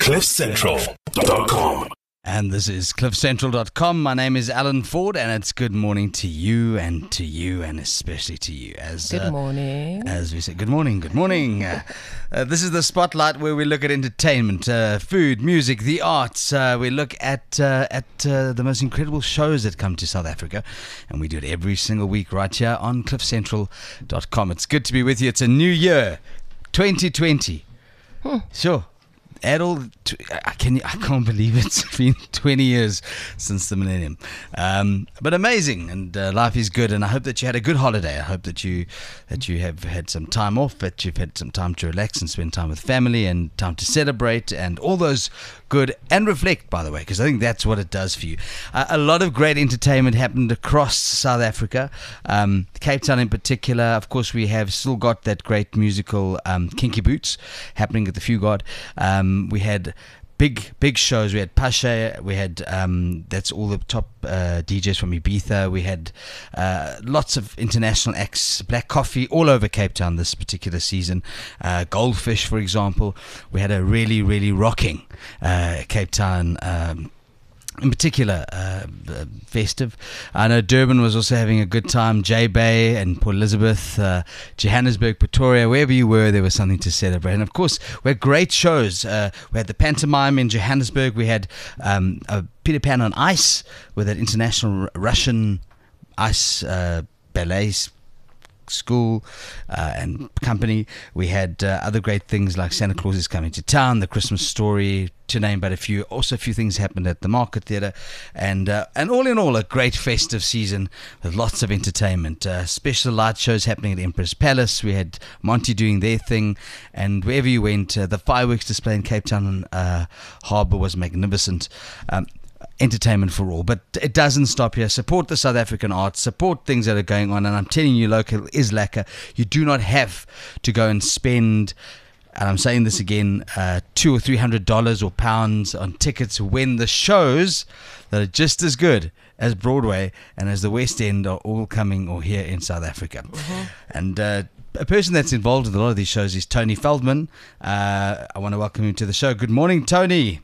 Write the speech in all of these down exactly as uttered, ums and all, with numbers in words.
cliff central dot com. And this is cliff central dot com. My name is Alan Ford, and it's good morning to you and to you and especially to you. As Good uh, morning. As we say, good morning, good morning. Uh, uh, this is the spotlight where we look at entertainment, uh, food, music, the arts. Uh, we look at uh, at uh, the most incredible shows that come to South Africa, and we do it every single week right here on cliff central dot com. It's good to be with you. It's a new year, twenty twenty. Hmm. Sure. At all, I can I can't believe it's been twenty years since the millennium, um, but amazing, and uh, life is good. And I hope that you had a good holiday. I hope that you that you have had some time off, that you've had some time to relax and spend time with family and time to celebrate and all those good and reflect. By the way, because I think that's what it does for you. Uh, a lot of great entertainment happened across South Africa, um, Cape Town in particular. Of course, we have still got that great musical um, Kinky Boots happening at the Fugard. Um, We had big, big shows. We had Pasha. We had um, that's all the top uh, D Js from Ibiza. We had uh, lots of international acts. Black Coffee all over Cape Town this particular season. Uh, Goldfish, for example. We had a really, really rocking uh, Cape Town. Um, In particular, uh, festive. I know Durban was also having a good time. J-Bay and Port Elizabeth, uh, Johannesburg, Pretoria, wherever you were, there was something to celebrate. And of course, we had great shows. Uh, we had the pantomime in Johannesburg. We had um, a Peter Pan on Ice with an international R- Russian ice uh, ballet school uh, and company. We had uh, other great things like Santa Claus is Coming to Town, The Christmas Story, to name but a few. Also a few things happened at the Market Theatre, and uh, and all in all a great festive season with lots of entertainment. Uh, special light shows happening at Empress Palace. We had Monty doing their thing, and wherever you went, uh, the fireworks display in Cape Town uh, Harbour was magnificent. Um, entertainment for all, but it doesn't stop here. Support the South African arts, support things that are going on, and I'm telling you, local is lacquer. You do not have to go and spend, and I'm saying this again, uh, two or three hundred dollars or pounds on tickets when the shows that are just as good as Broadway and as the West End are all coming or here in South Africa. Mm-hmm. And uh, a person that's involved in a lot of these shows is Tony Feldman. Uh, I want to welcome him to the show. Good morning, Tony.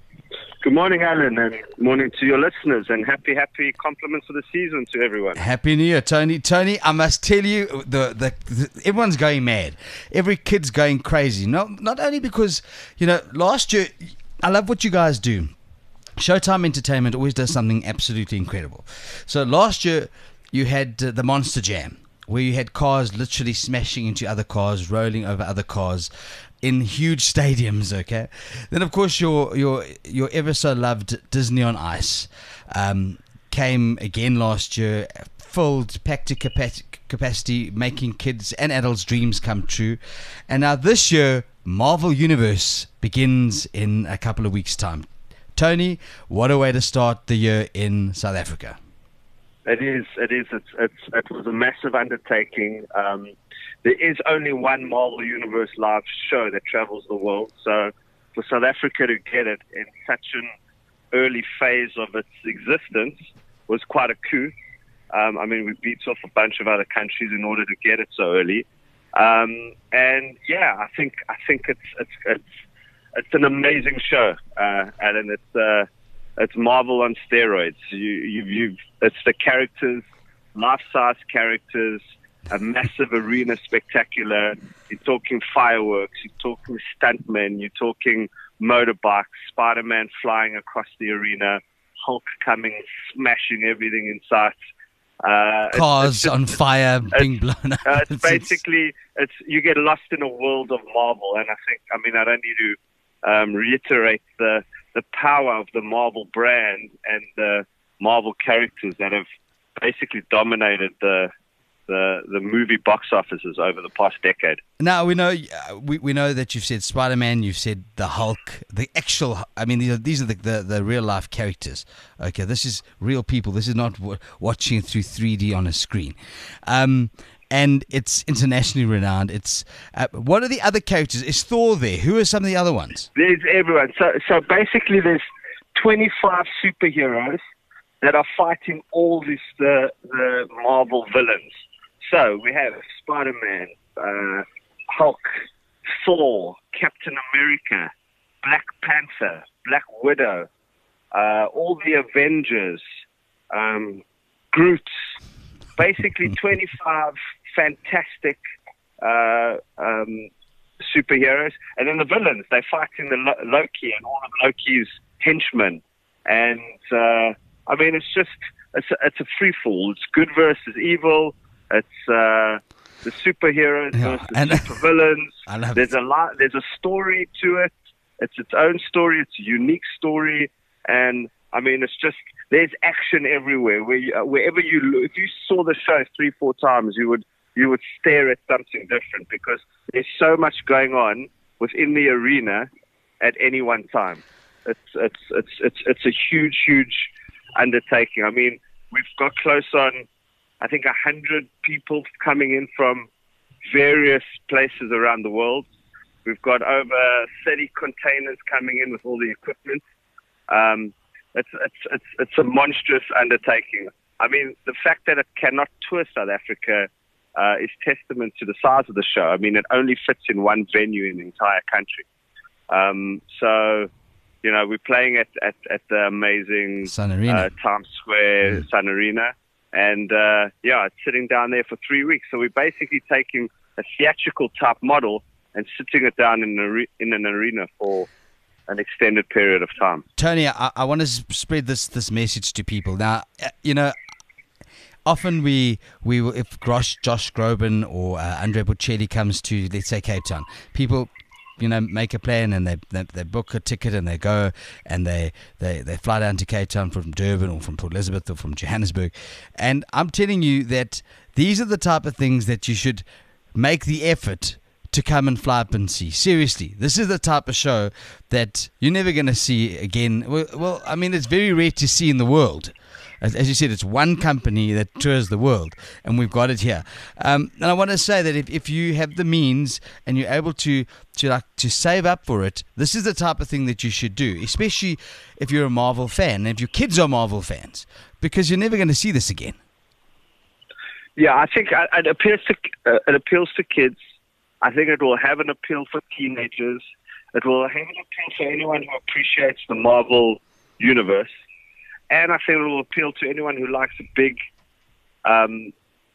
Good morning, Alan, and morning to your listeners, and happy, happy compliments for the season to everyone. Happy New Year, Tony. Tony, I must tell you, the, the, the everyone's going mad. Every kid's going crazy. Not, not only because, you know, last year, I love what you guys do. Showtime Entertainment always does something absolutely incredible. So last year, you had uh, the Monster Jam, where you had cars literally smashing into other cars, rolling over other cars, in huge stadiums, okay? Then, of course, your your your ever so loved Disney on Ice um, came again last year, filled, packed to capacity, making kids and adults' dreams come true. And now this year, Marvel Universe begins in a couple of weeks' time. Tony, what a way to start the year in South Africa. It is, it is. It's, it's, it was a massive undertaking. Um, there is only one Marvel Universe live show that travels the world. So for South Africa to get it in such an early phase of its existence was quite a coup. Um, I mean, we beat off a bunch of other countries in order to get it so early. Um, and yeah, I think I think it's it's it's it's an amazing show, uh, Alan. It's uh, it's Marvel on steroids. You, you, you've, it's the characters, life-size characters, a massive arena spectacular. You're talking fireworks, you're talking stuntmen, you're talking motorbikes, Spider-Man flying across the arena, Hulk coming, smashing everything in sight. Uh, Cars it's, it's just, on fire being blown up. Uh, it's basically, it's you get lost in a world of Marvel, and I think, I mean, I don't need to um, reiterate the the power of the Marvel brand and the Marvel characters that have basically dominated the the the movie box offices over the past decade. Now we know uh, we we know that you've said Spider-Man, you've said the Hulk, the actual. I mean, these are, these are the, the the real life characters. Okay, this is real people. This is not w- watching it through three D on a screen. Um, and it's internationally renowned. It's uh, what are the other characters? Is Thor there? Who are some of the other ones? There's everyone. So so basically, there's twenty-five superheroes that are fighting all these the the Marvel villains. So we have Spider-Man, uh, Hulk, Thor, Captain America, Black Panther, Black Widow, uh, all the Avengers, um, Groot, basically twenty-five fantastic uh, um, superheroes. And then the villains, they're fighting the Lo- Loki and all of Loki's henchmen. And, uh, I mean, it's just, it's a, it's a free-fall. It's good versus evil. It's uh, the superheroes Yeah, versus and- supervillains. I love There's it. a lot, there's a story to it. It's its own story. It's a unique story. And, I mean, it's just, there's action everywhere. Where you, uh, wherever you look, if you saw the show three, four times, you would you would stare at something different because there's so much going on within the arena at any one time. It's it's it's it's it's a huge, huge undertaking. I mean, we've got close on, I think, a hundred people coming in from various places around the world. We've got over thirty containers coming in with all the equipment. Um, it's it's it's it's a monstrous undertaking. I mean, the fact that it cannot tour South Africa uh, is testament to the size of the show. I mean, it only fits in one venue in the entire country. Um, so, you know, we're playing at, at, at the amazing Sun Arena. Uh, Times Square Mm. Sun Arena. And, uh, yeah, it's sitting down there for three weeks. So we're basically taking a theatrical type model and sitting it down in, an are- in an arena for an extended period of time. Tony, I, I want to spread this this message to people. Now, uh, you know, often we we will- if Josh, Josh Groban or uh, Andre Bocelli comes to, let's say, Cape Town, people, you know, make a plan and they, they they book a ticket and they go and they, they, they fly down to Cape Town from Durban or from Port Elizabeth or from Johannesburg. And I'm telling you that these are the type of things that you should make the effort to come and fly up and see. Seriously, this is the type of show that you're never going to see again. Well, well, I mean, it's very rare to see in the world. As, as you said, it's one company that tours the world, and we've got it here. Um, and I want to say that if, if you have the means and you're able to to like to save up for it, this is the type of thing that you should do, especially if you're a Marvel fan, and if your kids are Marvel fans, because you're never going to see this again. Yeah, I think uh, it appeals to uh, it appeals to kids. I think it will have an appeal for teenagers. It will have an appeal for anyone who appreciates the Marvel universe. And I think it will appeal to anyone who likes a big um,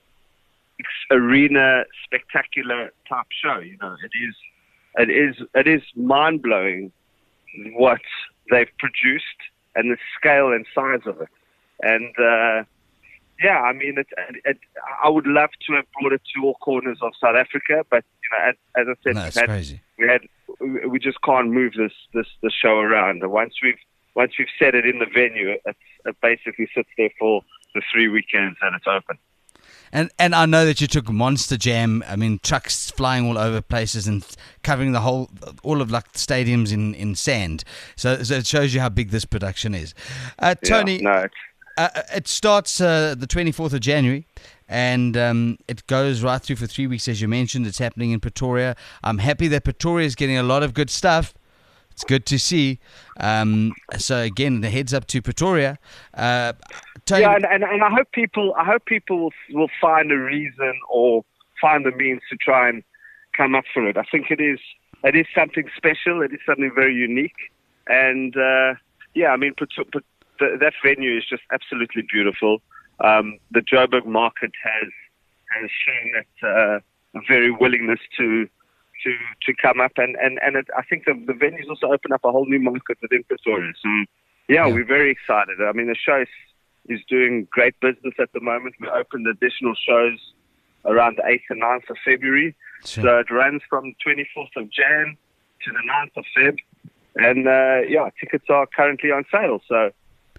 ex- arena, spectacular type show. You know, it is, it is, it is mind-blowing what they've produced and the scale and size of it. And, uh, yeah, I mean, it, it, it, I would love to have brought it to all corners of South Africa, but you know, as, as I said, No, we've it's had, crazy. we had, we we just can't move this this this show around. And once we've once we've set it in the venue, it, it basically sits there for the three weekends that it's open. And and I know that you took Monster Jam. I mean, trucks flying all over places and covering the whole, all of like stadiums in, in sand. So, so it shows you how big this production is. Uh, Tony, Yeah, no, it's, uh, it starts uh, the twenty-fourth of January, and um, it goes right through for three weeks, as you mentioned. It's happening in Pretoria. I'm happy that Pretoria is getting a lot of good stuff. It's good to see. Um, so again, the heads up to Pretoria. Uh, Tony, yeah, and, and, and I hope people, I hope people will, will find a reason or find the means to try and come up for it. I think it is, it is something special. It is something very unique, and uh, yeah, I mean, Preto- Pret- the, that venue is just absolutely beautiful. Um, the Joburg market has has shown that uh, a very willingness to to to come up, and and and it, I think the the venues also open up a whole new market within Pretoria. So yeah, Yeah. we're very excited. I mean, the show is, is doing great business at the moment. We opened additional shows around the eighth and ninth of February. Sure. So it runs from twenty-fourth of Jan to the ninth of Feb. And, uh, yeah, tickets are currently on sale. So,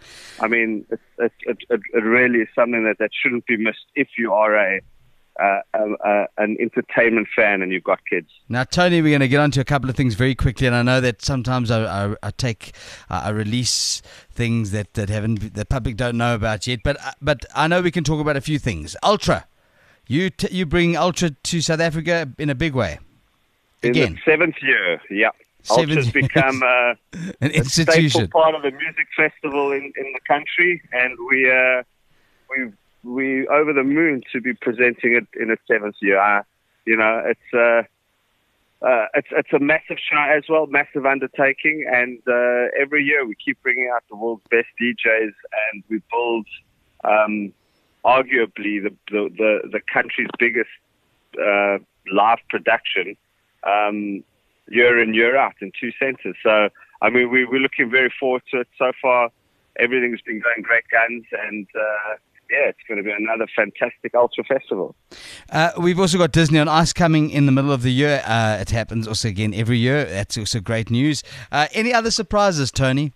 I mean, it, it, it, it it really is something that, that shouldn't be missed if you are a, uh, a, a an entertainment fan and you've got kids. Now, Tony, we're going to get on to a couple of things very quickly, and I know that sometimes I, I, I take, uh, I release things that, that haven't, the public don't know about yet, but uh, but I know we can talk about a few things. Ultra, you t- you bring Ultra to South Africa in a big way. In Again, the seventh year, yeah. Seventh Ultra's years. become uh, an a staple institution. part of the music festival in, in the country, and we uh, we we over the moon to be presenting it in its seventh year. Uh, you know, it's uh, uh, it's it's a massive show as well, massive undertaking, and uh, every year we keep bringing out the world's best D Js, and we build um, arguably the, the the the country's biggest uh, live production um, year in year out in two centres. So I mean, we we're looking very forward to it. So far, everything's been going great guns, and uh, yeah, it's going to be another fantastic Ultra Festival. Uh, we've also got Disney on Ice coming in the middle of the year. Uh, it happens also again every year. That's also great news. Uh, any other surprises, Tony?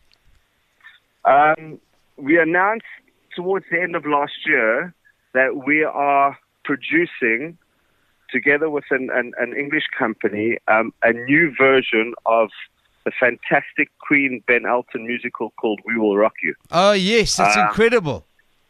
Um, we announced towards the end of last year that we are producing, together with an, an, an English company, um, a new version of the fantastic Queen Ben Elton musical called We Will Rock You. Oh, yes, that's Uh, incredible.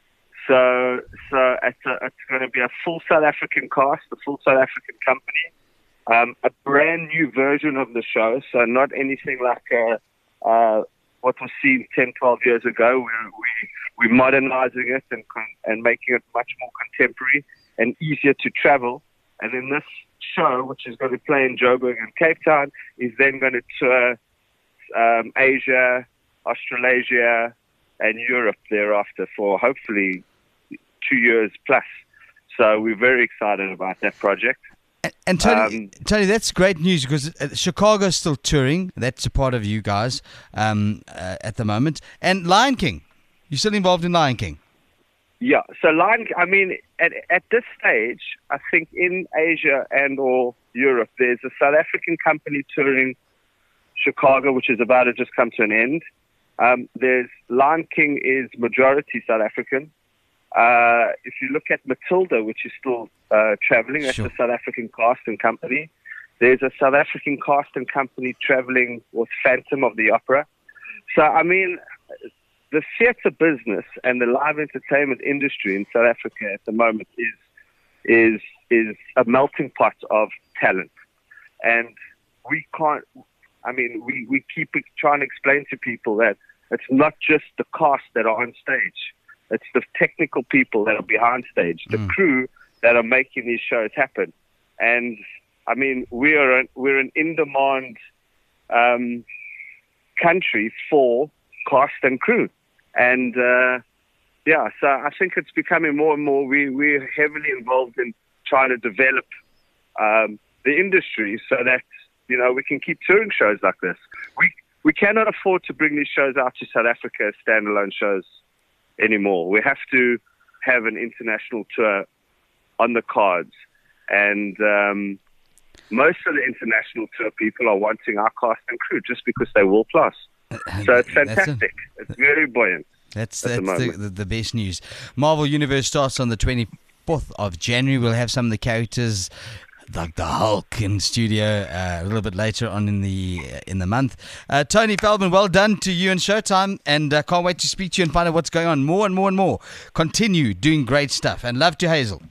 So, so it's, a, it's going to be a full South African cast, a full South African company, um, a brand new version of the show. So not anything like uh, uh, what was seen ten, twelve years ago. We're, we, we're modernizing it and, con- and making it much more contemporary and easier to travel. And then this show, which is going to play in Joburg and Cape Town, is then going to tour um, Asia, Australasia, and Europe thereafter for hopefully two years plus. So we're very excited about that project. And, and Tony, Um, Tony, that's great news because uh, Chicago's still touring. That's a part of you guys um, uh, at the moment. And Lion King, you're still involved in Lion King. Yeah, so Lion, I mean, at, at this stage, I think in Asia and or Europe, there's a South African company touring Chicago, which is about to just come to an end. Um, there's Lion King is majority South African. Uh, if you look at Matilda, which is still uh, traveling, that's Sure. a South African cast and company. There's a South African cast and company traveling with Phantom of the Opera. So, I mean, the theatre business and the live entertainment industry in South Africa at the moment is is is a melting pot of talent, and we can't. I mean, we we keep trying to explain to people that it's not just the cast that are on stage; it's the technical people that are behind stage, the Mm. crew that are making these shows happen. And I mean, we are an, we're an in-demand um, country for cast and crew. And, uh, yeah, so I think it's becoming more and more, we, we're heavily involved in trying to develop um, the industry so that, you know, we can keep touring shows like this. We we cannot afford to bring these shows out to South Africa as standalone shows anymore. We have to have an international tour on the cards. And um, most of the international tour people are wanting our cast and crew just because they're world class. So it's fantastic. It's very buoyant. That's at the that's the, moment. the, the best news. Marvel Universe starts on the twenty-fourth of January. We'll have some of the characters like the Hulk in studio uh, a little bit later on in the uh, in the month. Uh, Tony Feldman, well done to you and Showtime, and uh, can't wait to speak to you and find out what's going on more and more and more. Continue doing great stuff, and love to Hazel.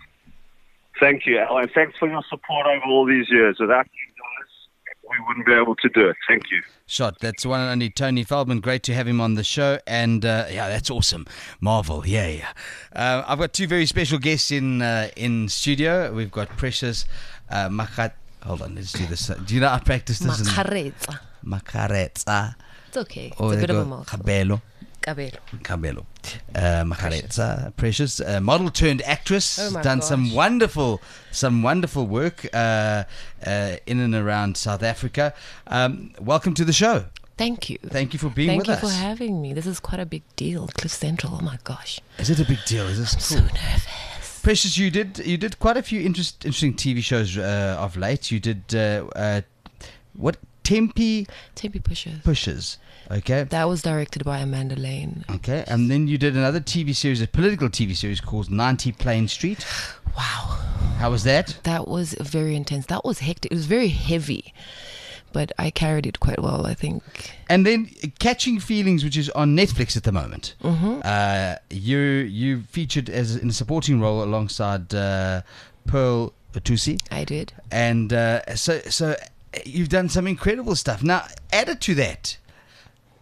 Thank you, Al, and thanks for your support over all these years. Without you guys, we wouldn't be able to do it. Thank you. Shot. That's the one and only Tony Feldman. Great to have him on the show. And uh, yeah, that's awesome. Marvel. Yeah, yeah. Uh, I've got two very special guests in uh, in studio. We've got Precious uh, Makat. Hold on, let's do this. Do you know I practice this? Makareta. Makareta. It's okay. It's Or a they bit of go a mouthful. Cabello. Cabello. Cabello. Uh, Makareta. Precious. Uh, model turned actress. Oh my Done gosh. some wonderful, some wonderful work uh, uh, in and around South Africa. Um, welcome to the show. Thank you. Thank you for being Thank with you us. for having me. This is quite a big deal. Cliff Central. Oh my gosh. Is it a big deal? Is this So cool? nervous. Precious, you did you did quite a few interest, interesting T V shows uh, of late. You did uh, uh, what Tempe Tempe Pushers. Pushes, okay, That was directed by Amanda Lane. okay, and then you did another T V series, a political T V series called ninety Plain Street. Wow. How was that? That was very intense. That was hectic. It was very heavy. But I carried it quite well, I think. And then Catching Feelings, which is on Netflix at the moment. Mm-hmm. Uh, you you featured as in a supporting role alongside uh, Pearl Tusi. I did. And uh, so, so you've done some incredible stuff. Now, added to that,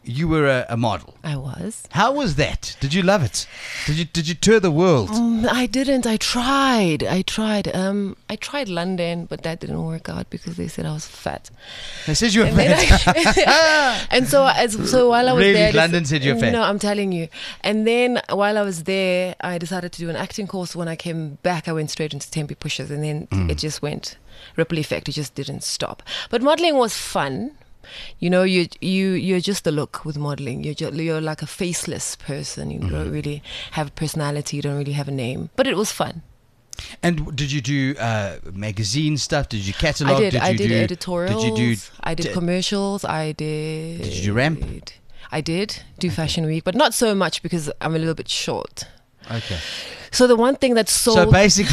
you were a, a model. I was. How was that? Did you love it? Did you did you tour the world? Mm, I didn't. I tried. I tried. Um, I tried London, but that didn't work out because they said I was fat. They said you were And, then fat. I, and so, as, so while I was Really? there, they London said you were fat? No, I'm telling you. And then while I was there, I decided to do an acting course. When I came back, I went straight into Tempe Pushers, and then Mm. it just went ripple effect. It just didn't stop. But modeling was fun. You know, you you you're just the look with modeling. You're just, you're like a faceless person. You Mm-hmm. don't really have a personality. You don't really have a name. But it was fun. And did you do uh, magazine stuff? Did you catalog? I did. Did I you did do, editorials. Did you do? I did d- commercials. I did. Did you do ramp? I did do Fashion Week, but not so much because I'm a little bit short. Okay. So the one thing that sold. So basically,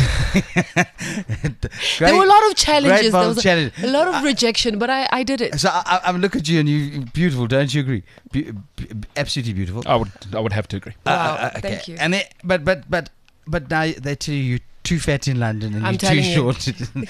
there were a lot of challenges. Great There was challenge. a, a lot of rejection, but I, I did it. So I, I, I look at you and you beautiful, don't you agree? Be, be, absolutely beautiful. I would I would have to agree. Uh, Wow, uh, okay. thank you. And it, but but but but now they tell you you're too fat in London and I'm you're too telling you. short.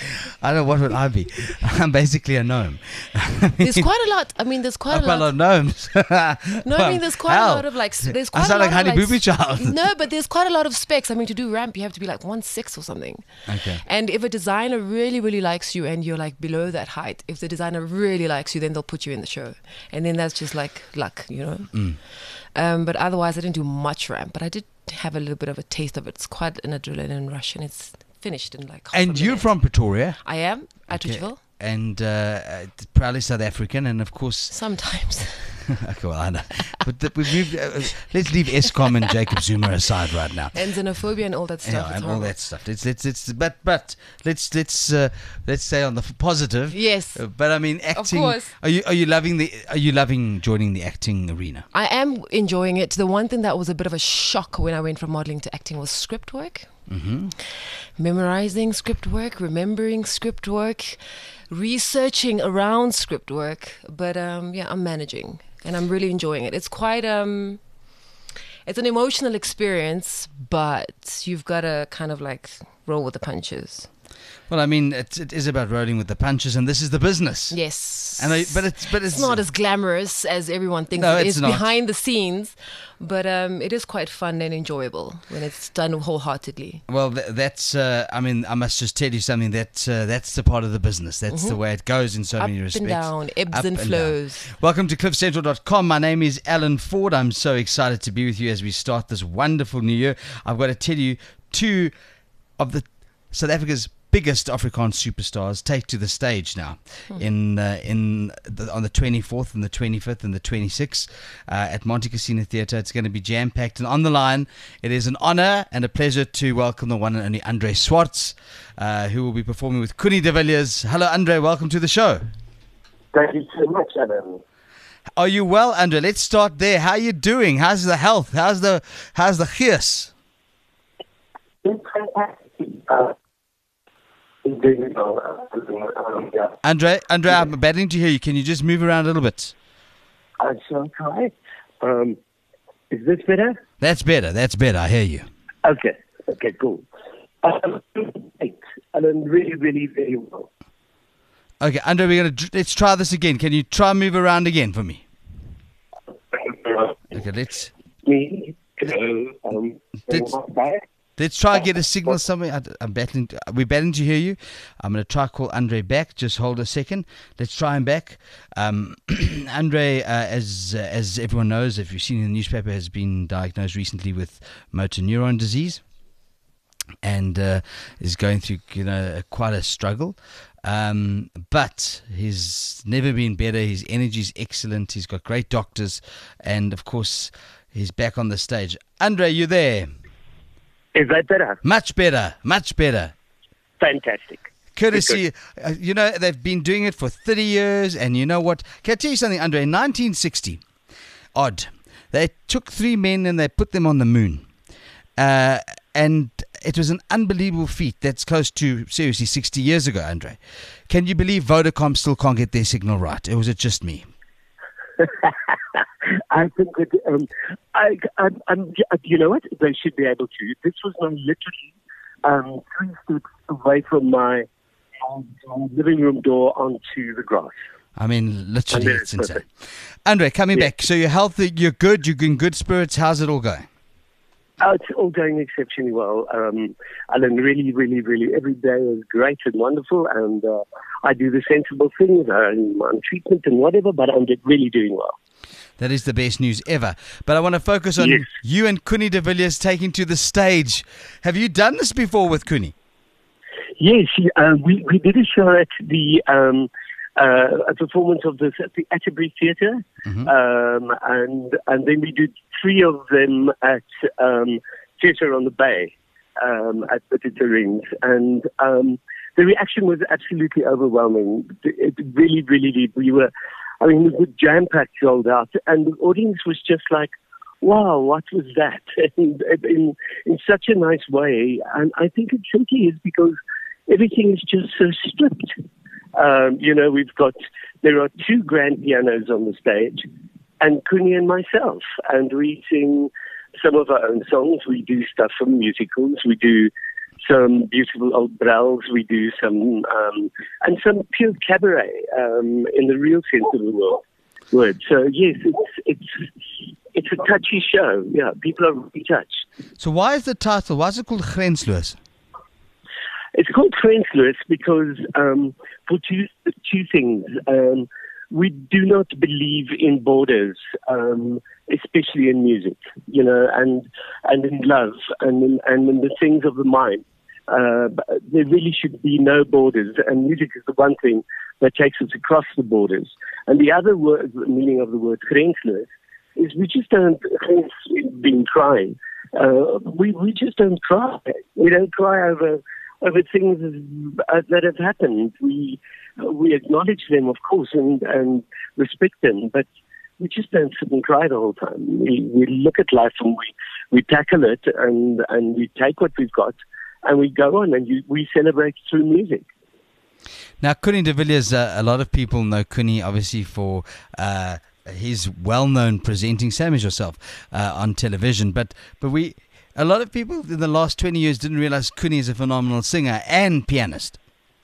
I don't know what would I be. I'm basically a gnome. There's quite a lot. I mean, there's quite I've a got a lot lot. of gnomes. No, I mean, there's quite Hell. a lot of like. s- There's I quite sound a like lot Honey of, like, Boo Boo s- Child. No, but there's quite a lot of specs. I mean, to do ramp, you have to be like one six or something. Okay. And if a designer really, really likes you and you're like below that height, if the designer really likes you, then they'll put you in the show. And then that's just like luck, you know? Mm. Um, but otherwise, I didn't do much ramp, but I did have a little bit of a taste of it. It's quite an adrenaline rush, and it's finished in like half a And you're minute. from Pretoria. I am at Okay. Ridgeville. And uh, uh, proudly South African, and of course, Sometimes. okay, well, I know. But the, we've moved, uh, let's leave Eskom and Jacob Zuma aside right now. And xenophobia and all that stuff. Yeah, it's and all horrible. that stuff. Let's let's let's but but let's let's uh, let's stay on the f- positive. Yes. Uh, but I mean, acting. course. Are you are you loving the? Are you loving joining the acting arena? I am enjoying it. The one thing that was a bit of a shock when I went from modeling to acting was script work. Mm-hmm. Memorizing script work, remembering script work, researching around script work. But um, yeah, I'm managing and I'm really enjoying it. It's quite um, it's an emotional experience, but you've got to kind of like roll with the punches. Well, I mean, it, it is about rolling with the punches, and this is the business. Yes, And I, but it's but it's, it's not as glamorous as everyone thinks No, it it's is not. behind the scenes, but um, it is quite fun and enjoyable when it's done wholeheartedly. Well, th- that's. Uh, I mean, I must just tell you something. That uh, that's the part of the business. That's the way it goes in so Mm-hmm. Up many and respects. down, ebbs Up and down. flows. Welcome to cliff central dot com. My name is Alan Ford. I'm so excited to be with you as we start this wonderful new year. I've got to tell you, two of the South Africa's biggest Afrikaans superstars take to the stage now in uh, in the, on the twenty-fourth and the twenty-fifth and the twenty-sixth uh, at Monte Cassino Theatre. It's going to be jam-packed, and on the line it is an honor and a pleasure to welcome the one and only Andre Swartz, uh, who will be performing with Kuni de Villiers. Hello, Andre. Welcome to the show. Thank you so much, Adam. Are you well, Andre? Let's start there. How are you doing? How's the health? How's the how's the gees? It's fantastic. Uh, it's doing well. Uh, um, yeah. Andre, Andre, I'm beginning to hear you. Can you just move around a little bit? I shall try. Um, is this better? That's better. That's better. I hear you. Okay. Okay, cool. Um, great. And I'm really, really, very well. Okay, Andre, we're gonna let's try this again. Can you try and move around again for me? Okay, let's Me, hello, um, Did- bye. let's try and get a signal somewhere. I, I'm battling. To, we're battling to hear you. I'm gonna try call Andre back. Just hold a second. Let's try him back. Um, Andre, uh, as uh, as everyone knows, if you've seen in the newspaper, has been diagnosed recently with motor neuron disease, and uh, is going through you know quite a struggle. Um, but he's never been better. His energy is excellent. He's got great doctors, and of course, he's back on the stage. Andre, you there? Is that better? Much better, much better. Fantastic. Courtesy, uh, you know, they've been doing it for thirty years, and you know what? Can I tell you something, Andre? In nineteen sixty, odd, they took three men and they put them on the moon. Uh, and it was an unbelievable feat. That's close to, seriously, sixty years ago, Andre. Can you believe Vodacom still can't get their signal right? Or was it just me? I think that, um, I, I'm, I'm, you know what? They should be able to. This was now literally um, three steps away from my um, living room door onto the grass. I mean, literally, Andre, it's it's insane. Andre, coming Yeah. back. So you're healthy, you're good, you're in good spirits. How's it all going? Oh, it's all going exceptionally well. Um, Alan, really, really, really, every day is great and wonderful, and uh, I do the sensible things. I'm on treatment and whatever, but I'm really doing well. That is the best news ever. But I want to focus on Yes. you and Kuni de Villiers taking to the stage. Have you done this before with Kuni? Yes, uh, we, we did a show at the um, uh, a performance of this at the Atterbury Theatre, Mhm. um, and and then we did three of them at um, Theatre on the Bay um, at the Rings, and um, the reaction was absolutely overwhelming. It really, really did. We were, I mean, we were jam-packed, sold out, and the audience was just like, wow, what was that? And in, in such a nice way. And I think it simply is because everything is just so stripped. Um, you know, we've got, there are two grand pianos on the stage, and Kuni and myself, and we sing some of our own songs. We do stuff from musicals. We do some beautiful old brels. We do some, um, and some pure cabaret um, in the real sense of the word. word. So yes, it's it's it's a touchy show. Yeah, people are really touched. So why is the title, why is it called Grensloos? It's called Grensloos because um, for two two things. Um, we do not believe in borders, um, especially in music, you know, and and in love and in, and in the things of the mind. Uh, there really should be no borders, and music is the one thing that takes us across the borders. And the other word, the meaning of the word Grensloos is we just don't, grens being crying, uh, we, we just don't cry. We don't cry over over things uh, that have happened. We we acknowledge them, of course, and, and respect them, but we just don't sit and cry the whole time. We, we look at life and we, we tackle it, and, and we take what we've got, and we go on, and you, we celebrate through music. Now, Kuni de Villiers, uh, a lot of people know Kuni obviously for uh, his well-known presenting, same as yourself, uh, on television. But but we, a lot of people in the last twenty years didn't realize Kuni is a phenomenal singer and pianist.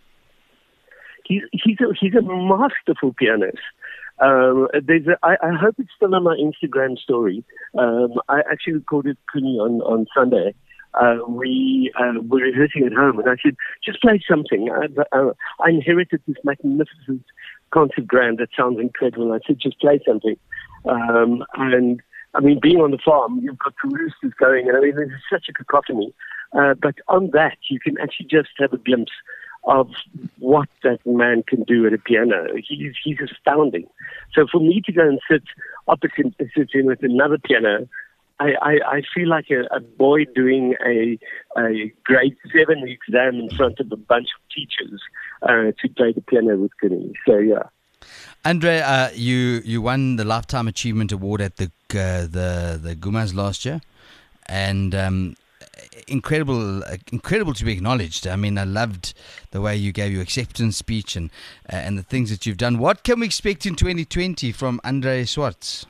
He's he's a, he's a masterful pianist. Um, there's a, I, I hope it's still on my Instagram story. Um, I actually recorded Kuni on on Sunday. Uh, we uh, were rehearsing at home, and I said, just play something. I, uh, I inherited this magnificent concert grand that sounds incredible. I said, just play something. Um, and, I mean, being on the farm, you've got the roosters going, and I mean, there's such a cacophony. Uh, but on that, you can actually just have a glimpse of what that man can do at a piano. He's, he's astounding. So for me to go and sit opposite sit him with another piano, I, I, I feel like a, a boy doing a, a grade seven exam in front of a bunch of teachers uh, to play the piano with Kuni. So, yeah. Andre, uh, you you won the Lifetime Achievement Award at the uh, the the Gumas last year, and um, incredible uh, incredible to be acknowledged. I mean, I loved the way you gave your acceptance speech and uh, and the things that you've done. What can we expect in twenty twenty from Andre Swartz?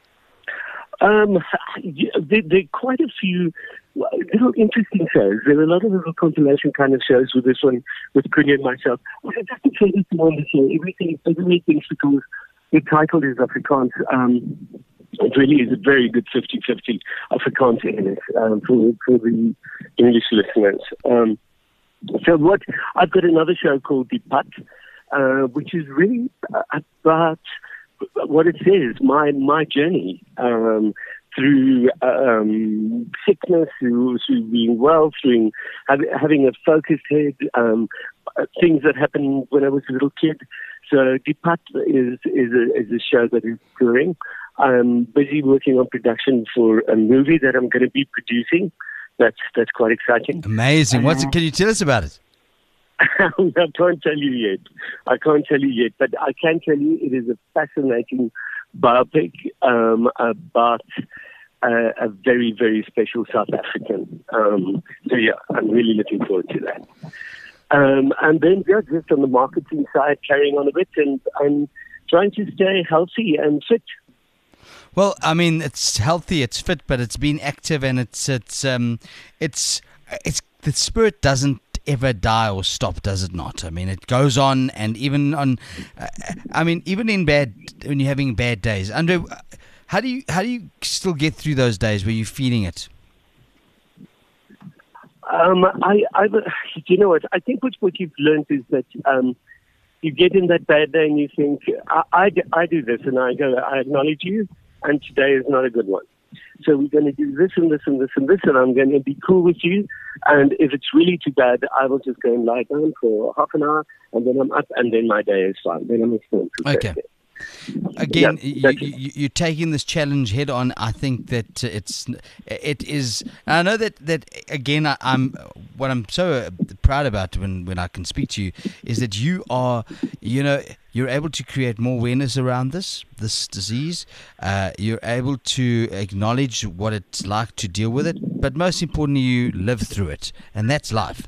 Um, there, there are quite a few little interesting shows. There are a lot of little compilation kind of shows with this one, with Kuni and myself. Just to say this one this year, everything, everything's because the title is Afrikaans. Um, it really is a very good fifty-fifty Afrikaans in it um, for, for the English listeners. Um, so what, I've got another show called Die Pad, uh, which is really about what it says, my my journey um, through um, sickness, through, through being well, through have, having a focused head, um, things that happened when I was a little kid. So Die Pad is is a, is a show that is touring. I'm busy working on production for a movie that I'm going to be producing. That's that's quite exciting. Amazing. What's it? Can you tell us about it? I can't tell you yet. I can't tell you yet, but I can tell you it is a fascinating biopic um, about uh, a very, very special South African. Um, so yeah, I'm really looking forward to that. Um, and then yeah, just on the marketing side, carrying on a bit, and I'm trying to stay healthy and fit. Well, I mean, it's healthy, it's fit, but it's been active, and it's it's um, it's it's the spirit doesn't ever die or stop, does it not? I mean, it goes on, and even on, uh, I mean, even in bad, when you're having bad days. Andre, how do you how do you still get through those days where you're feeling it? Um, I, I, you know what? I think what, what you've learned is that um, you get in that bad day and you think, I, I, do- I do this, and I go, I acknowledge you, and today is not a good one. So we're going to do this and this and this and this, and I'm going to be cool with you. And if it's really too bad, I will just go and lie down for half an hour, and then I'm up, and then my day is fine. Then I'm still Okay. Again, Yeah, you, you, you're taking this challenge head on. I think that it's it is. I know that that again. I, I'm what I'm so proud about when when I can speak to you is that you are, you know, you're able to create more awareness around this this disease. Uh, you're able to acknowledge what it's like to deal with it, but most importantly, you live through it, and that's life.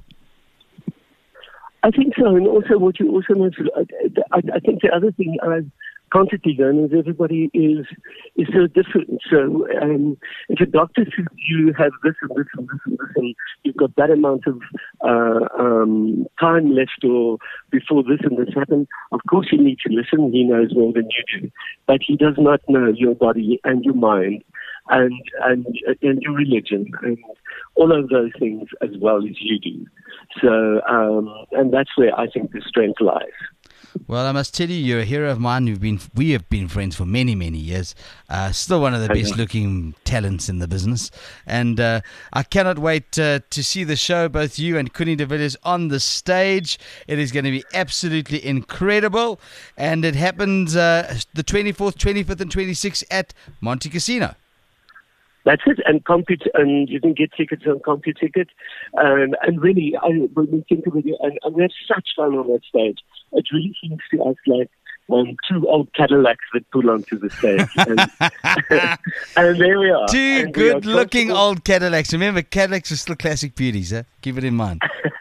I think so, and also what you also know, I, I, I think the other thing I've constantly learned is everybody is is so different. So um, if a doctor says you have this and this and this and this, and you've got that amount of uh, um, time left or before this and this happens, of course you need to listen. He knows more than you do, but he does not know your body and your mind and and and your religion and all of those things as well as you do. So, um, and that's where I think the strength lies. Well, I must tell you, you're a hero of mine. We've been we have been friends for many, many years. Uh, still one of the best looking talents in the business, and uh, I cannot wait uh, to see the show. Both you and Kuni de Villiers on the stage. It is going to be absolutely incredible, and it happens uh, the twenty-fourth, twenty-fifth, and twenty-sixth at Monte Casino. That's it, and compute, and you can get tickets on CompuTicket, and and really, I, when we think of it, and, and we have such fun on that stage. It really seems to us like um, two old Cadillacs that pull onto the stage, and, and there we are. Two good-looking old Cadillacs. Remember, Cadillacs are still classic beauties. Huh? Keep it in mind.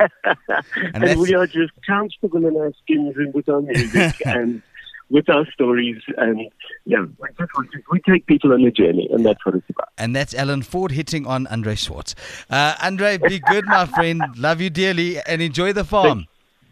and and we are just comfortable in our skins and with our music and with our stories, and yeah, we, just, we take people on a journey, and that's what it's about. And that's Alan Ford hitting on Andre Swartz. Uh, Andre, be good, my friend. Love you dearly, and enjoy the farm.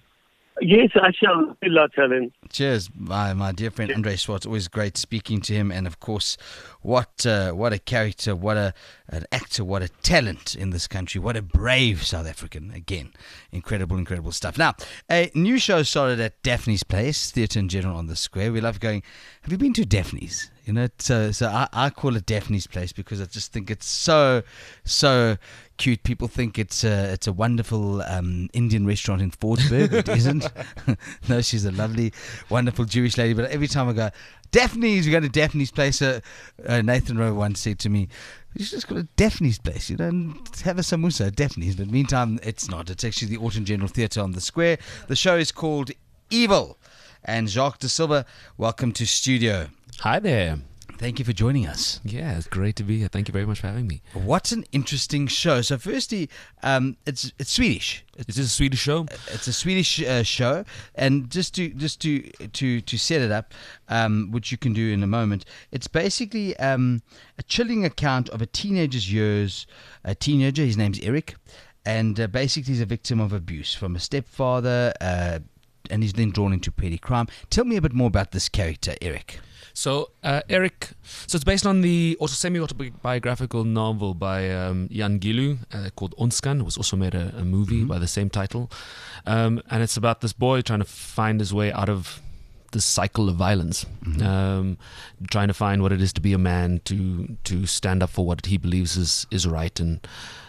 Yes, I shall. A lot, Alan. Cheers, my my dear friend Andre Swartz. Always great speaking to him, and of course, what uh, what a character, what a an actor, what a talent in this country, what a brave South African. Again, incredible, incredible stuff. Now, a new show started at Daphne's Place, Theatre in General on the Square. We love going. Have you been to Daphne's? You know, so so I, I call it Daphne's Place because I just think it's so so cute. People think it's a, it's a wonderful um, Indian restaurant in Fordsburg. It isn't. No, she's a lovely, wonderful Jewish lady. But every time I go, Daphne's, we go to Daphne's Place. Uh, uh, Nathan Rowe once said to me, you should just go to Daphne's Place, you know, and have a samosa at Daphne's. But meantime, it's not. It's actually the Autumn General Theatre on the Square. The show is called Evil. And Jacques De Silva, welcome to studio. Hi there. Thank you for joining us. Yeah, it's great to be here. Thank you very much for having me. What an interesting show. So firstly, um, it's it's Swedish. It's, Is this a Swedish show? it's a Swedish uh, show, and just to just to to to set it up, um, which you can do in a moment. It's basically um, a chilling account of a teenager's years. A teenager, his name's Eric, and uh, basically he's a victim of abuse from a stepfather, uh, and he's then drawn into petty crime. Tell me a bit more about this character, Eric. So, uh, Eric, so it's based on the auto semi-autobiographical novel by um, Jan Gilu uh, called Onskan. It was also made a, a movie mm-hmm. by the same title. Um, and it's about this boy trying to find his way out of this cycle of violence, mm-hmm. um, trying to find what it is to be a man, to to stand up for what he believes is, is right. And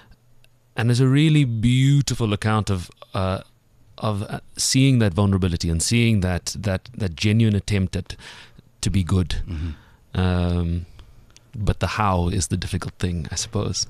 and there's a really beautiful account of... Uh, of uh, seeing that vulnerability and seeing that, that, that genuine attempt at to be good. Mm-hmm. Um, but the how is the difficult thing, I suppose.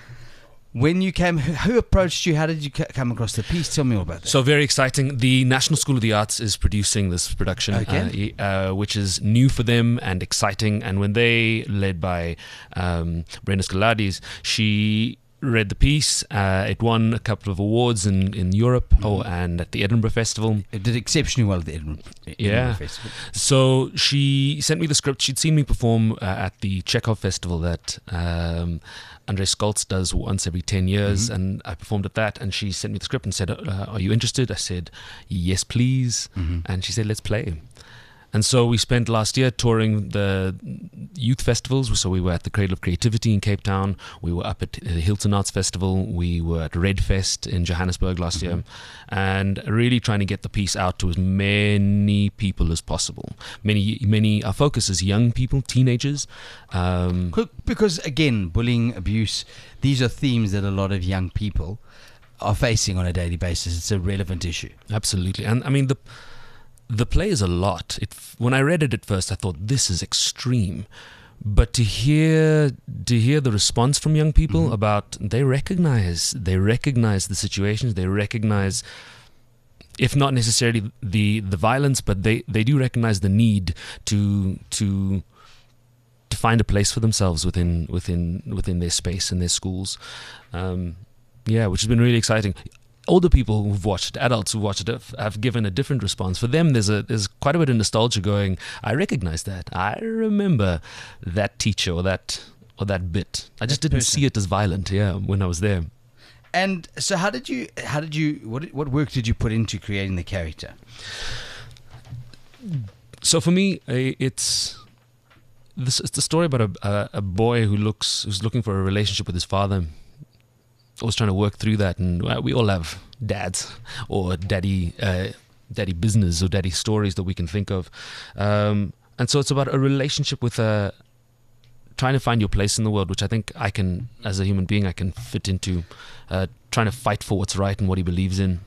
When you came, who approached you? How did you come across the piece? Tell me all about that. So very exciting. The National School of the Arts is producing this production, okay. uh, uh, which is new for them and exciting. And when they, led by um, Brenda Scolades, she read the piece. Uh, it won a couple of awards in, in Europe mm-hmm. oh, and at the Edinburgh Festival. It did exceptionally well at the Edinburgh, Edinburgh yeah. Festival. So she sent me the script. She'd seen me perform uh, at the Chekhov Festival that um, Andrei Skolts does once every ten years, mm-hmm. and I performed at that, and she sent me the script and said, uh, are you interested? I said, yes, please. Mm-hmm. And she said, let's play. And so we spent last year touring the youth festivals. So we were at the Cradle of Creativity in Cape Town. We were up at the Hilton Arts Festival. We were at Red Fest in Johannesburg last mm-hmm. year. And really trying to get the piece out to as many people as possible. Many, many. Our focus is young people, teenagers. Um, because, again, bullying, abuse, these are themes that a lot of young people are facing on a daily basis. It's a relevant issue. Absolutely. And, I mean, the... The play is a lot. It, when I read it at first, I thought, this is extreme. But to hear to hear the response from young people mm-hmm. about, they recognize, they recognize the situations, they recognize, if not necessarily the, the violence, but they, they do recognize the need to to to find a place for themselves within within within their space and their schools. Um, yeah, which has been really exciting. Older people who've watched, adults who've watched it, have given a different response. For them, there's a there's quite a bit of nostalgia going, I recognize that. I remember that teacher or that or that bit. I just that didn't person. see it as violent, yeah, when I was there. And so how did you, how did you, what what work did you put into creating the character? So for me, it's this it's the story about a, a, a boy who looks who's looking for a relationship with his father. Always trying to work through that, and well, we all have dads or daddy uh, daddy business or daddy stories that we can think of, um, and so it's about a relationship with a trying to find your place in the world, which I think I can, as a human being, I can fit into, uh, trying to fight for what's right and what he believes in,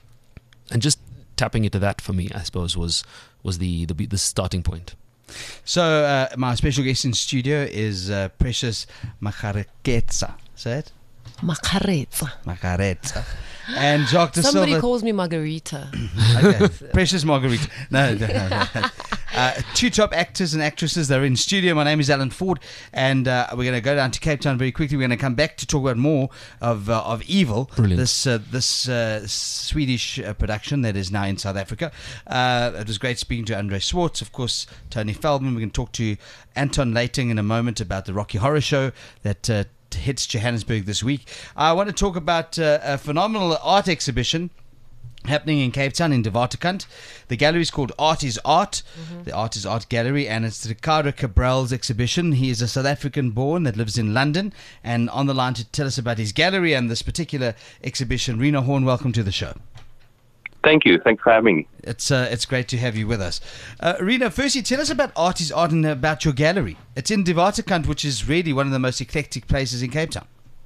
and just tapping into that for me, I suppose, was was the the, the starting point. So uh, my special guest in studio is uh, Precious Makgaretsa. Say it. Makgaretsa. Makgaretsa. And Jacques de Somebody Silva. calls me Margarita. Okay. Precious Margarita. No, no, no. no. Uh, two top actors and actresses. They're in studio. My name is Alan Ford, and uh, we're going to go down to Cape Town very quickly. We're going to come back to talk about more of uh, of Evil. Brilliant. This uh, this uh, Swedish uh, production that is now in South Africa. Uh, it was great speaking to Andrei Swartz, of course, Tony Feldman. We're going to talk to Anton Leiting in a moment about the Rocky Horror Show that uh, hits Johannesburg this week. I want to talk about uh, a phenomenal art exhibition happening in Cape Town in De Waterkant. The gallery is called Art is Art. Mm-hmm. The Art is Art Gallery, and it's Ricardo Cabral's exhibition. He is a South African born that lives in London, and on the line to tell us about his gallery and this particular exhibition, Rena Horn, welcome to the show. Thank you. Thanks for having me. It's uh, it's great to have you with us. Uh, Rena, firstly, tell us about Art is Art and about your gallery. It's in De Waterkant, which is really one of the most eclectic places in Cape Town.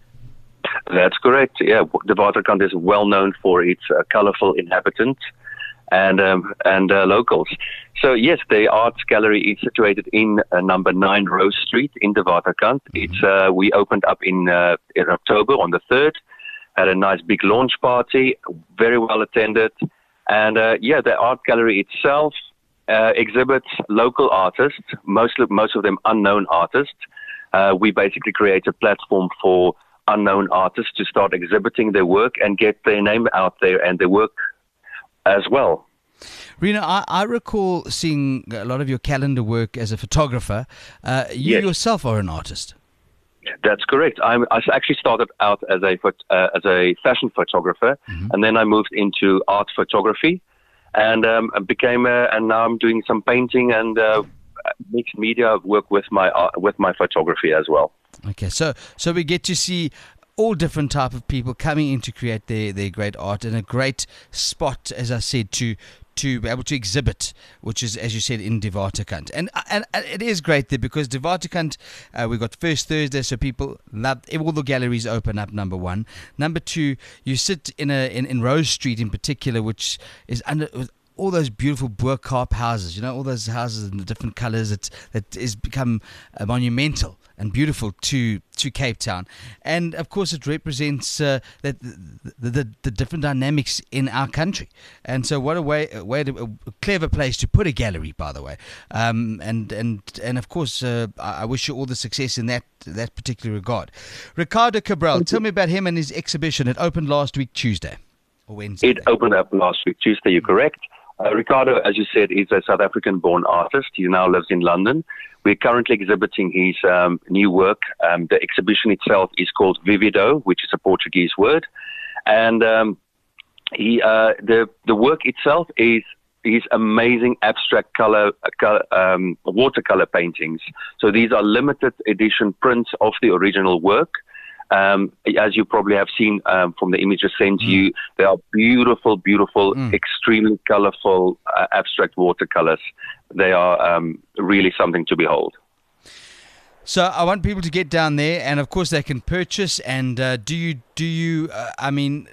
That's correct. Yeah, De Waterkant is well known for its uh, colorful inhabitants and um, and uh, locals. So yes, the Arts Gallery is situated in uh, number nine Rose Street in De Waterkant. Mm-hmm. It's uh, we opened up in uh, in October on the third. Had a nice big launch party, very well attended, and uh, yeah, the art gallery itself uh, exhibits local artists, most of, most of them unknown artists. Uh, we basically create a platform for unknown artists to start exhibiting their work and get their name out there and their work as well. Rena, I, I recall seeing a lot of your calendar work as a photographer. Uh, you yes. yourself are an artist. That's correct. I'm, I actually started out as a uh, as a fashion photographer, mm-hmm. and then I moved into art photography, and um, became a, and now I'm doing some painting and uh, mixed media work with my art, with my photography as well. Okay, so so we get to see all different type of people coming in to create their, their great art, and a great spot, as I said, to to be able to exhibit, which is, as you said, in De Waterkant. And, and and it is great there because De Waterkant, uh, we've got First Thursday, so people love, all the galleries open up, number one. Number two, you sit in a in, in Rose Street in particular, which is under all those beautiful Boerkaap houses, you know, all those houses in the different colours. It's that is become uh, monumental and beautiful to to Cape Town, and of course it represents uh, that the, the the different dynamics in our country. And so, what a way, a way to, a clever place to put a gallery, by the way. Um, and and and of course, uh, I wish you all the success in that that particular regard. Ricardo Cabral, tell me about him and his exhibition. It opened last week Tuesday or Wednesday. It opened up last week Tuesday. You're correct. Uh, Ricardo, as you said, is a South African-born artist. He now lives in London. We're currently exhibiting his um, new work. Um, the exhibition itself is called Vivido, which is a Portuguese word. And um, he, uh, the the work itself is his amazing abstract color, uh, color um, watercolor paintings. So these are limited edition prints of the original work. Um, as you probably have seen um, from the images sent to you, they are beautiful, beautiful, mm. extremely colorful uh, abstract watercolors. They are um, really something to behold. So I want people to get down there, and of course they can purchase. And uh, do you, do you? Uh, I mean,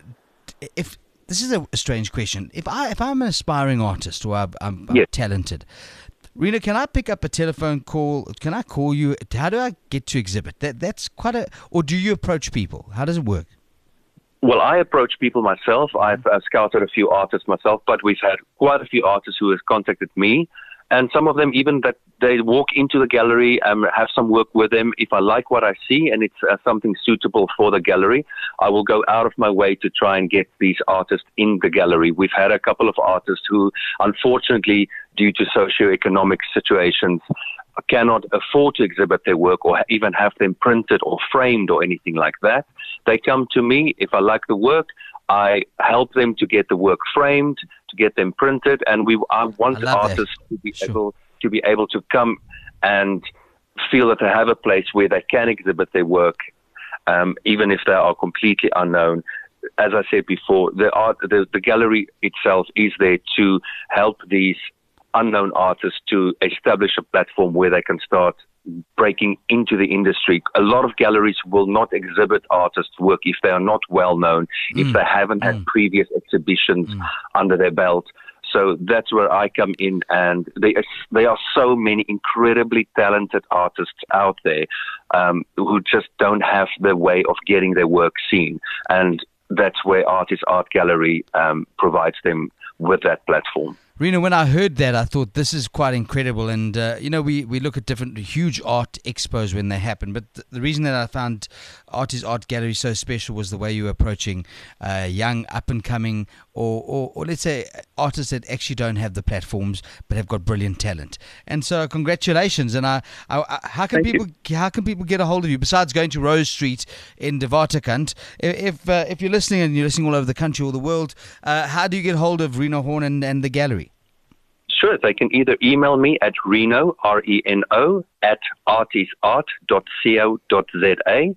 if this is a, a strange question, if I, if I'm an aspiring artist or I'm, I'm, I'm yes. talented. Reno, can I pick up a telephone call? Can I call you? How do I get to exhibit? That That's quite a... Or do you approach people? How does it work? Well, I approach people myself. I've uh, scouted a few artists myself, but we've had quite a few artists who have contacted me. And some of them even that they walk into the gallery and have some work with them. If I like what I see and it's uh, something suitable for the gallery, I will go out of my way to try and get these artists in the gallery. We've had a couple of artists who, unfortunately, due to socioeconomic situations, cannot afford to exhibit their work or even have them printed or framed or anything like that. They come to me. If I like the work, I help them to get the work framed, to get them printed, and we I want I artists that. to be Sure. able to be able to come and feel that they have a place where they can exhibit their work, um, even if they are completely unknown. As I said before, the art, the, the gallery itself is there to help these unknown artists to establish a platform where they can start breaking into the industry. A lot of galleries will not exhibit artists' work if they are not well known, mm. if they haven't mm. had previous exhibitions mm. under their belt. So that's where I come in, and there are, there are so many incredibly talented artists out there um, who just don't have the way of getting their work seen, and that's where Artist Art Gallery um, provides them with that platform. Reno, when I heard that, I thought this is quite incredible. And, uh, you know, we, we look at different huge art expos when they happen. But th- the reason that I found Artist Art Gallery so special was the way you were approaching uh, young, up-and-coming, or, or, or let's say artists that actually don't have the platforms but have got brilliant talent. And so congratulations. And I, I, I how can Thank people you. how can people get a hold of you, besides going to Rose Street in De Waterkant? If if, uh, if you're listening and you're listening all over the country or the world, uh, how do you get hold of Reno Horn and, and the gallery? Sure, they can either email me at Reno, R E N O, at artisart dot co dot za,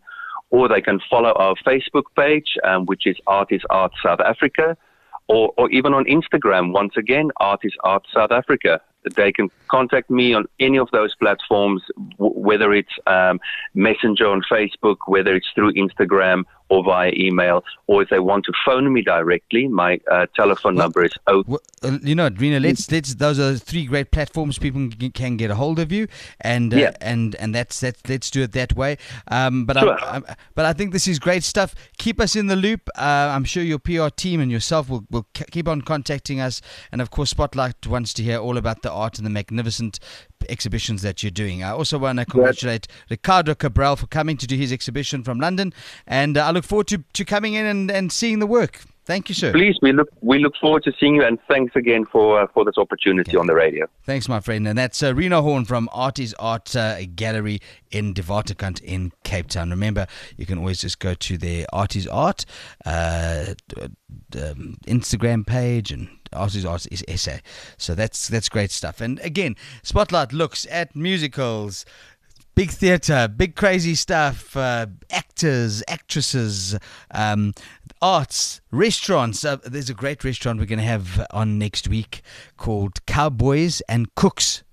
or they can follow our Facebook page, um, which is Artist Art South Africa, or, or even on Instagram, once again, Artist Art South Africa. They can contact me on any of those platforms, w- whether it's um, Messenger on Facebook, whether it's through Instagram or via email, or if they want to phone me directly, my uh, telephone well, number is oh. Well, uh, you know, Reno, let's let's those are three great platforms people can, can get a hold of you, and uh, yeah. and and that's that. Let's do it that way. Um, but sure. I, I, but I think this is great stuff. Keep us in the loop. Uh, I'm sure your P R team and yourself will will c- keep on contacting us, and of course, Spotlight wants to hear all about the art and the magnificent exhibitions that you're doing. I also want to congratulate Ricardo Cabral for coming to do his exhibition from London, and uh, I look forward to, to coming in and, and seeing the work. Thank you, sir. Please, we look we look forward to seeing you, and thanks again for uh, for this opportunity okay. on the radio. Thanks, my friend. And that's uh, Reno Horn from Artist Art uh, Gallery in De Waterkant in Cape Town. Remember, you can always just go to their Artist Art uh, um, Instagram page, and Artist Art is S A. So that's that's great stuff. And again, Spotlight looks at musicals, big theatre, big crazy stuff, uh, actors, actresses, um, arts, restaurants. Uh, there's a great restaurant we're going to have on next week called Cowboys and Cooks.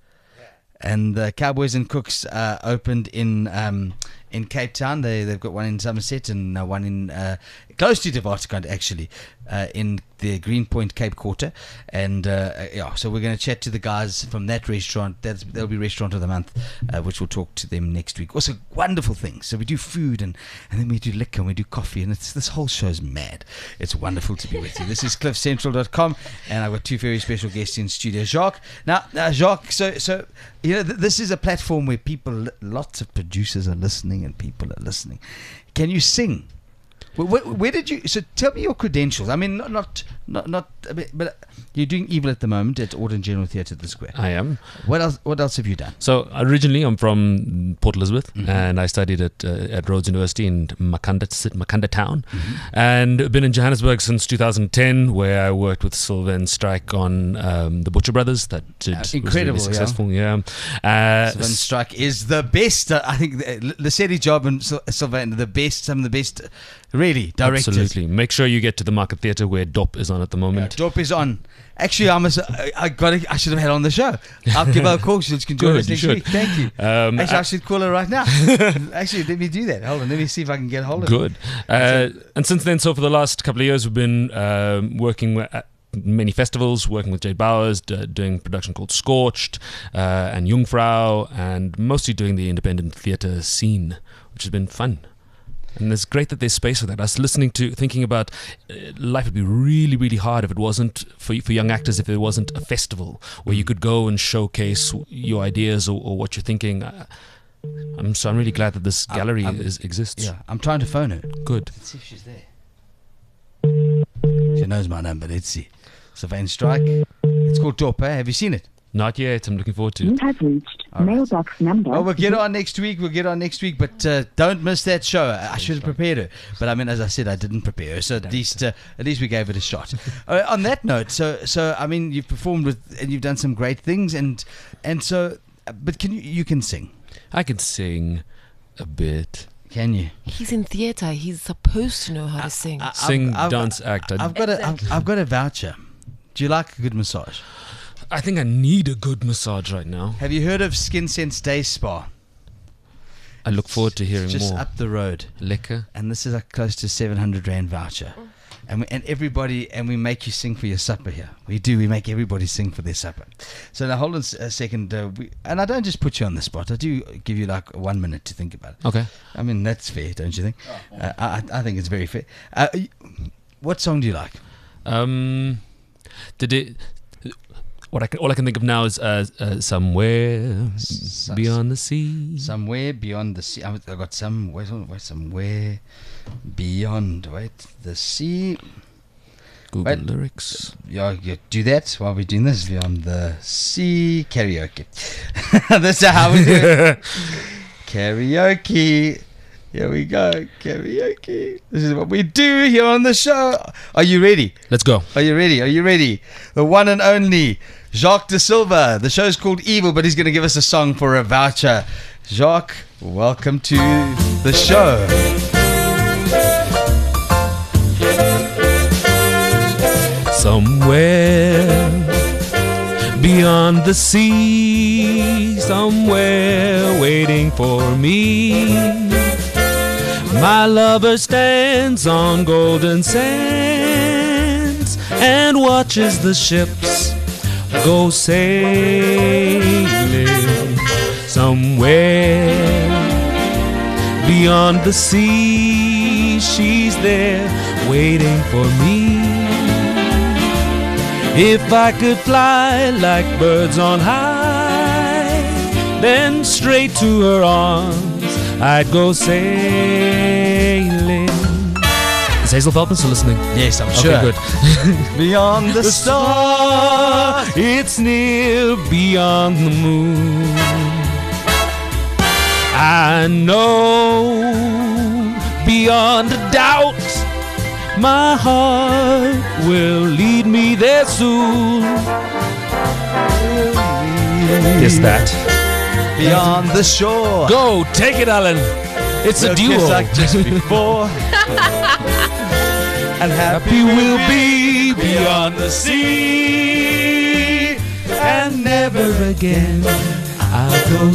And the Cowboys and Cooks uh, opened in um, in Cape Town. They they've got one in Somerset and uh, one in uh, close to De Waterkant actually, uh, in the Greenpoint Cape Quarter, and uh, yeah, so we're going to chat to the guys from that restaurant. That's that'll be Restaurant of the Month, uh, which we'll talk to them next week. Also, wonderful things. So we do food, and and then we do liquor, and we do coffee, and it's this whole show's mad. It's wonderful to be with you. This is cliff central dot com, and I've got two very special guests in studio. Jacques, now, now Jacques, so so you know th- this is a platform where people, lots of producers are listening, and people are listening. Can you sing? Where, where, where did you? So tell me your credentials. I mean, not not not, not a bit, but you're doing Evil at the moment at Auden General Theatre at the Square. I am. What else? What else have you done? So originally, I'm from Port Elizabeth, Mm-hmm. and I studied at uh, at Rhodes University in Makanda, Makanda Town, Mm-hmm. and been in Johannesburg since two thousand ten, where I worked with Sylvain Strike on um, the Butcher Brothers. That did, Uh, was incredible, really successful. Yeah. Uh, Sylvain Strike is the best. Uh, I think uh, Lesedi Job and Syl- Sylvain are the best. Some of the best, uh, really, directors. Absolutely. Make sure you get to the Market Theatre where D O P is on at the Yeah, moment. Dope is on. Actually, I must. I, I got. I should have had her on the show. I'll give her a call. She can join Good, us you next should. week. Thank you. Um, Actually, I uh, should call her right now. Actually, let me do that. Hold on. Let me see if I can get hold of her. Good. Uh, and since then, so for the last couple of years, we've been um, working wi- at many festivals, working with Jade Bowers, d- doing a production called Scorched uh, and Jungfrau, and mostly doing the independent theatre scene, which has been fun. And it's great that there's space for that. I was listening to, thinking about uh, life would be really, really hard if it wasn't, for for young actors, if there wasn't a festival where you could go and showcase your ideas or, or what you're thinking. Uh, I'm so I'm really glad that this gallery I'm- is, exists. Yeah, I'm trying to phone her. Good. Let's see if she's there. She knows my number. Let's see. Sylvain Strike. It's called Dope. Eh? Have you seen it? Not yet. I'm looking forward to You it. have reached All right. mailbox number. Oh, we'll get her on next week. We'll get her on next week, but uh, don't miss that show. I I should have prepared her, but I mean, as I said, I didn't prepare her. So at least, uh, at least we gave it a shot. Uh, on that note, so so I mean, you've performed with, and you've done some great things, and and so, uh, but can you you can sing? I can sing a bit. Can you? He's in theatre. He's supposed to know how to sing. I- Sing, I've- dance, act. I, I've got a I've, I've got a voucher. Do you like a good massage? I think I need a good massage right now. Have you heard of Skin Sense Day Spa? I look forward to hearing Just more. up the road. Lekker. And this is a close to seven hundred rand voucher. And we, and everybody, and we make you sing for your supper here. We do. We make everybody sing for their supper. So now hold on s- a second. Uh, we, and I don't just put you on the spot. I do give you like one minute to think about it. Okay. I mean, that's fair, don't you think? Uh, I, I think it's very fair. Uh, y- what song do you like? Um, did it? What I can, all I can think of now is uh, uh, somewhere S- beyond the sea. Somewhere beyond the sea. I've got some. Wait, wait, somewhere beyond. Wait, the sea. Google wait. lyrics. Yeah, you do that while we're doing this. Beyond the sea karaoke. That's how we do it. Karaoke. Here we go. Karaoke. This is what we do here on the show. Are you ready? Let's go. Are you ready? Are you ready? The one and only Jacques De Silva. The show's called Evil, but he's going to give us a song for a voucher. Jacques, welcome to the show. Somewhere beyond the sea, somewhere waiting for me. My lover stands on golden sands and watches the ships go sailing. Somewhere beyond the sea, she's there waiting for me. If I could fly like birds on high, then straight to her arms I'd go sailing. Is Hazel Feldman still listening? Yes, I'm Okay, sure. good. Beyond the, The star. star, it's near beyond the moon. I know beyond a doubt my heart will lead me there soon. Guess that. Beyond the shore. Go, take it, Alan. It's We'll a duo. kiss like just before. And happy Happy we'll we'll be beyond the sea, and never again I'll go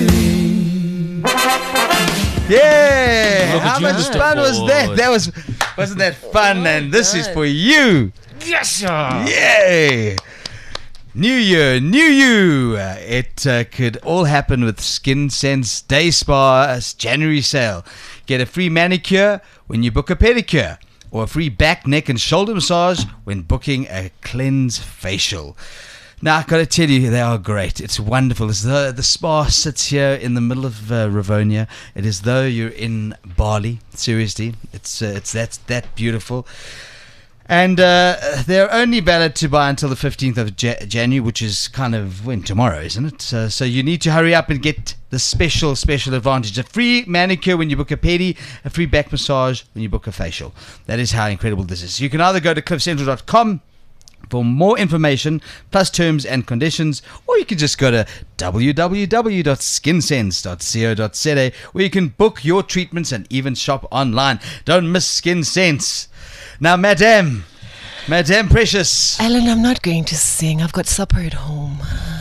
sailing. Yeah! Look at How you, much Mister fun was that? Ford. That was Wasn't that fun? And this is done. for you. Yes, sir. Yay! New year, new you. Uh, it uh, could all happen with Skin Sense Day Spa's January sale. Get a free manicure when you book a pedicure, or a free back, neck, and shoulder massage when booking a cleanse facial. Now, I've got to tell you, they are great. It's wonderful. It's the, the spa sits here in the middle of uh, Rivonia. It is though you're in Bali. Seriously, it's uh, it's that that beautiful. And uh, they're only valid to buy until the fifteenth of Ja- January, which is kind of when tomorrow, isn't it? Uh, so you need to hurry up and get the special, special advantage. A free manicure when you book a pedi, a free back massage when you book a facial. That is how incredible this is. You can either go to cliff central dot com for more information, plus terms and conditions, or you can just go to w w w dot skin sense dot co dot z a, where you can book your treatments and even shop online. Don't miss Skin Sense. Now, Madame, Madame Precious. Alan, I'm not going to sing. I've got supper at home.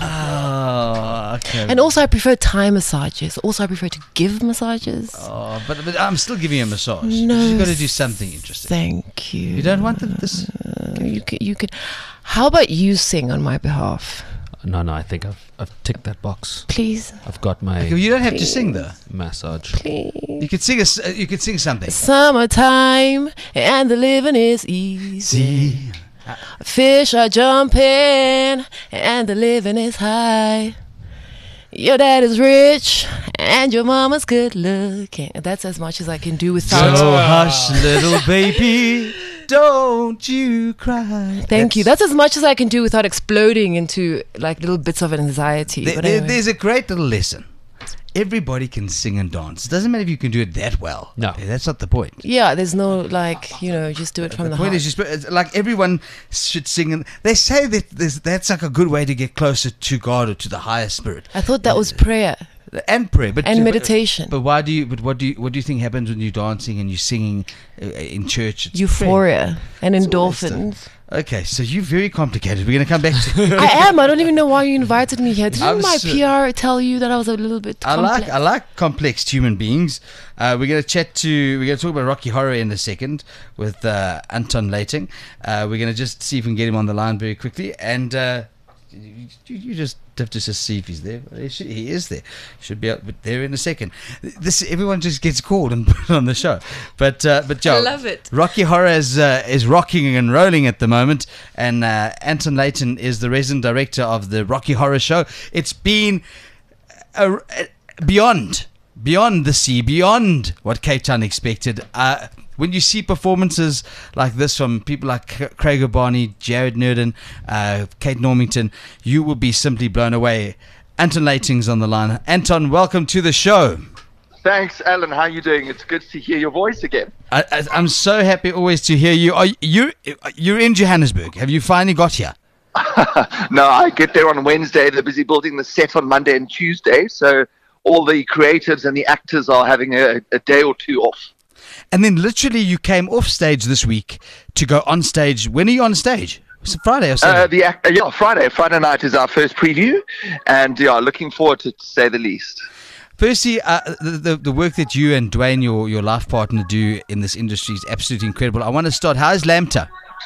Oh, okay. And also, I prefer Thai massages. Also, I prefer to give massages. Oh, but, but I'm still giving you a massage. No, You've got to do something interesting. Thank you. You don't want the, this? Uh, you can. You can. How about you sing on my behalf, No, no, I think I've I've ticked that box. please? I've got my You don't have to sing though. massage. Please. You could sing a, s- uh, You could sing something. Summertime and the living is easy. See. Fish are jumping and the living is high. Your dad is rich and your mama's good looking. That's as much as I can do without. So hush, little baby, don't you cry. Thank you. That's as much as I can do without exploding into like little bits of anxiety. There- but there- anyway. There's a great little lesson. Everybody can sing and dance. It doesn't matter if you can do it that well. No. That's not the point. yeah, there's no like, you know, just do it from the, The point heart. is, just, it's like everyone should sing, and they say that there's, that's like a good way to get closer to God or to the higher spirit I thought that was prayer and prayer, but and but- meditation. But why do you? But what do you? What do you think happens when you're dancing and you're singing uh, in church? It's prayer. Euphoria and It's all that stuff. endorphins. Okay, so you're very complicated. We're gonna come back to. I am. I don't even know why you invited me here. Didn't I'm my so- P R tell you that I was a little bit I complex? like I like complex human beings. Uh, we're going to chat to we're going to talk about Rocky Horror in a second with uh, Anton Leiting. Uh, we're going to just see if we can get him on the line very quickly, and uh, you, you just have to just see if he's there. He, should, he is there. Should be up there in a second. This everyone just gets called and put on the show, but uh, but Joe, I love it. Rocky Horror is uh, is rocking and rolling at the moment, and uh, Anton Leighton is the resident director of the Rocky Horror Show. It's been a, a, beyond beyond the sea, beyond what Cape Town expected. Uh, when you see performances like this from people like C- Craig O'Barney, Jared Nerdin, uh, Kate Normington, you will be simply blown away. Anton Leighting's on the line. Anton, welcome to the show. Thanks, Alan. How are you doing? It's good to hear your voice again. I, I, I'm so happy always to hear you. Are you you're in Johannesburg? Have you finally got here? No, I get there on Wednesday. They're busy building the set on Monday and Tuesday. So all the creatives and the actors are having a, a day or two off. And then literally you came off stage this week to go on stage. When are you on stage? Was it Friday or Uh, Saturday? the act- uh, yeah, Friday. Friday night is our first preview. And yeah, looking forward to it, to say the least. Firstly, uh, the, the the work that you and Dwayne, your, your life partner, do in this industry is absolutely incredible. I want to start. How's Lambda?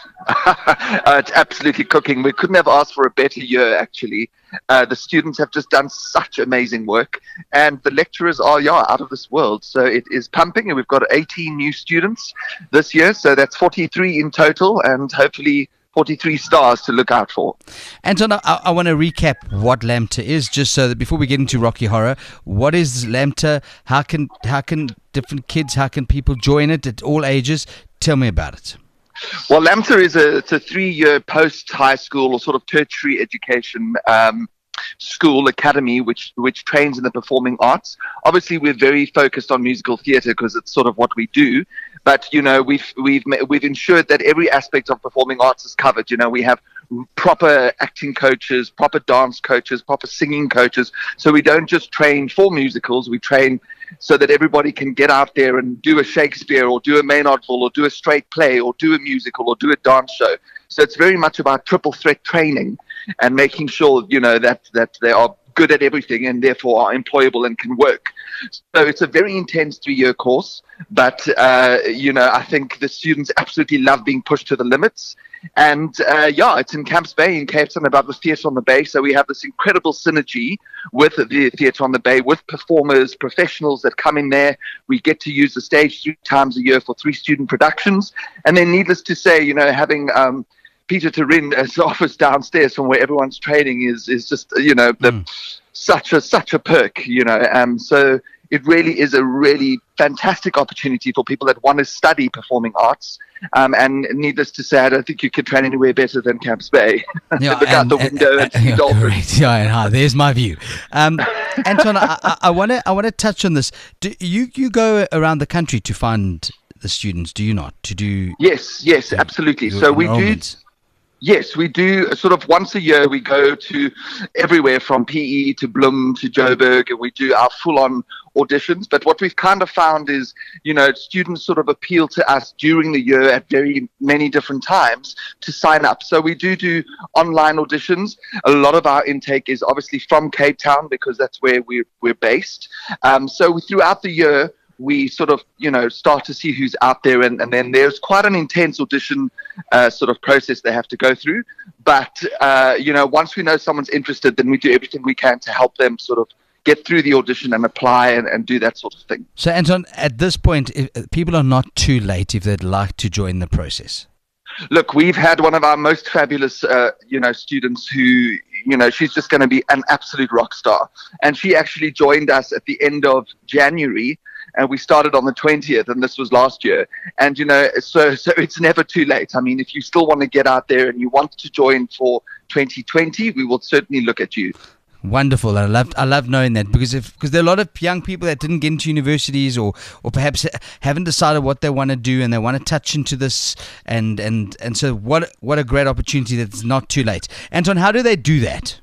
uh, it's absolutely cooking. We couldn't have asked for a better year, actually. Uh, the students have just done such amazing work, and the lecturers are, yeah, out of this world. So it is pumping, and we've got eighteen new students this year. So that's forty-three in total, and hopefully forty-three stars to look out for. Anton, I, I want to recap what Lambda is, just so that before we get into Rocky Horror, what is Lambda? How can how can different kids, how can people join it at all ages? Tell me about it. Well, LAMTA is a, it's a three-year post-high school or sort of tertiary education um, school academy which which trains in the performing arts. Obviously, we're very focused on musical theatre because it's sort of what we do. But you know, we've we've we've ensured that every aspect of performing arts is covered. You know, we have proper acting coaches, proper dance coaches, proper singing coaches. So we don't just train for musicals; we train so that everybody can get out there and do a Shakespeare or do a Maynardville or do a straight play or do a musical or do a dance show. So it's very much about triple threat training and making sure, you know, that, that they are good at everything and therefore are employable and can work. So it's a very intense three-year course, but, uh, you know, I think the students absolutely love being pushed to the limits. And, uh, yeah, it's in Camps Bay in Cape Town above the Theatre on the Bay. So we have this incredible synergy with the Theatre on the Bay, with performers, professionals that come in there. We get to use the stage three times a year for three student productions. And then needless to say, you know, having um, Peter Turin as office downstairs from where everyone's training is, is just, you know, the, mm. such a such a perk, you know. Um, so it really is a really fantastic opportunity for people that want to study performing arts. Um, and needless to say, I don't think you can train anywhere better than Camps Bay. Yeah, Look out the window and see dolphins. Yeah, and hi, there's my view. Um, Anton, I want to I want to touch on this. Do you you go around the country to find the students? Do you not? To do yes, yes, absolutely. So we do. Yes, we do sort of once a year. We go to everywhere from P E to Bloem to Joburg, and we do our full-on auditions. But what we've kind of found is, you know, students sort of appeal to us during the year at very many different times to sign up. So we do do online auditions. A lot of our intake is obviously from Cape Town because that's where we're, we're based. Um, so throughout the year, we sort of, you know, start to see who's out there, and, and then there's quite an intense audition uh, sort of process they have to go through. But, uh, you know, once we know someone's interested, then we do everything we can to help them sort of get through the audition and apply and, and do that sort of thing. So, Anton, at this point, if, people are not too late if they'd like to join the process. Look, we've had one of our most fabulous, uh, you know, students who, you know, she's just going to be an absolute rock star. And she actually joined us at the end of January. And we started on the twentieth, and this was last year. And, you know, so so it's never too late. I mean, if you still want to get out there and you want to join for twenty twenty, we will certainly look at you. Wonderful. I love I love knowing that because if because there are a lot of young people that didn't get into universities or or perhaps haven't decided what they want to do and they want to touch into this and and and so what what a great opportunity that's not too late. Anton, how do they do that?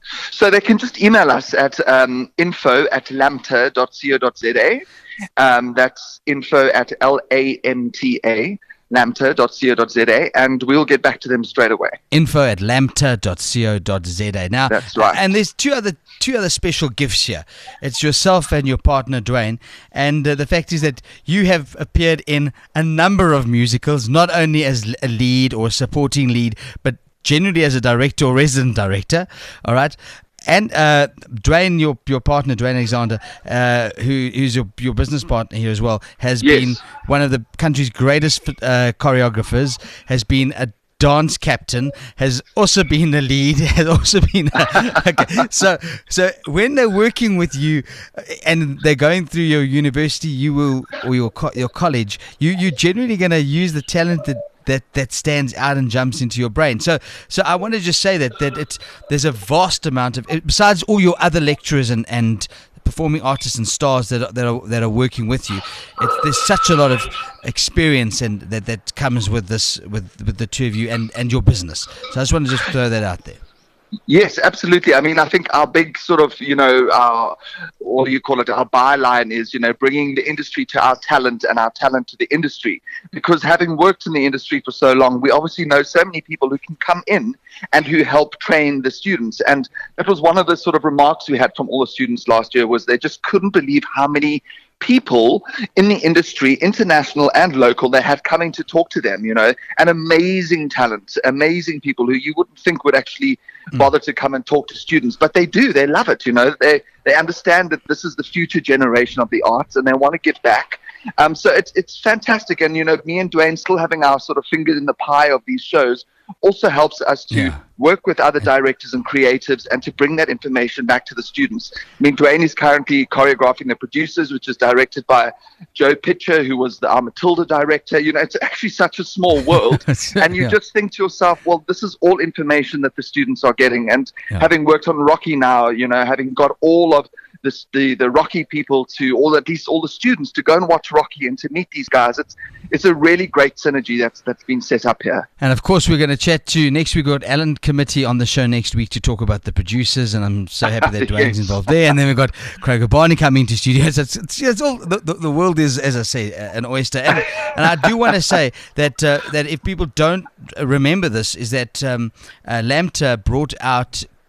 So they can just email us at um, info at lamta dot co dot za. Um, that's info at L A M T A, lamta dot co dot za, and we'll get back to them straight away. Info at lamta dot co dot za. Now, that's right. And there's two other two other special gifts here. It's yourself and your partner, Dwayne. And uh, the fact is that you have appeared in a number of musicals, not only as a lead or a supporting lead, but generally as a director or resident director. All right. And uh, Dwayne, your your partner, Dwayne Alexander, uh, who who's your your business partner here as well, has yes. been one of the country's greatest uh, choreographers. Has been a dance captain. Has also been a lead. Has also been a, okay. So so when they're working with you and they're going through your university, you will or your co- your college, you you're generally going to use the talent that. That, that stands out and jumps into your brain. So so I want to just say that that it's there's a vast amount of, besides all your other lecturers and, and performing artists and stars that are, that are that are working with you, it's, there's such a lot of experience and that, that comes with this with, with the two of you and, and your business. So I just want to just throw that out there. Yes, absolutely. I mean, I think our big sort of, you know, our, what do you call it, our byline is, you know, bringing the industry to our talent and our talent to the industry. Because having worked in the industry for so long, we obviously know so many people who can come in and who help train the students. And that was one of the sort of remarks we had from all the students last year, was they just couldn't believe how many people in the industry, international and local, they had coming to talk to them, you know, and amazing talent, amazing people who you wouldn't think would actually bother to come and talk to students, but they do. They love it, you know. They they understand that this is the future generation of the arts, and they want to get back. Um, so it's it's fantastic, and you know, me and Dwayne still having our sort of fingers in the pie of these shows also helps us to yeah. work with other directors and creatives and to bring that information back to the students. I mean, Dwayne is currently choreographing The Producers, which is directed by Joe Pitcher, who was the our Matilda director. You know, it's actually such a small world. And you yeah. just think to yourself, well, this is all information that the students are getting. And yeah. having worked on Rocky now, you know, having got all of this, the, the Rocky people to all, at least all the students to go and watch Rocky and to meet these guys, it's it's a really great synergy that's that's been set up here. And of course, we're going to chat to next week. We've got Alan Committee on the show next week to talk about The Producers, and I'm so happy that Dwayne's yes. involved there. And then we've got Craig Barney coming to studios. It's, it's, it's all the, the, the world is, as I say, an oyster. And, and I do want to say that uh, that if people don't remember this, is that um, uh, Lamta brought out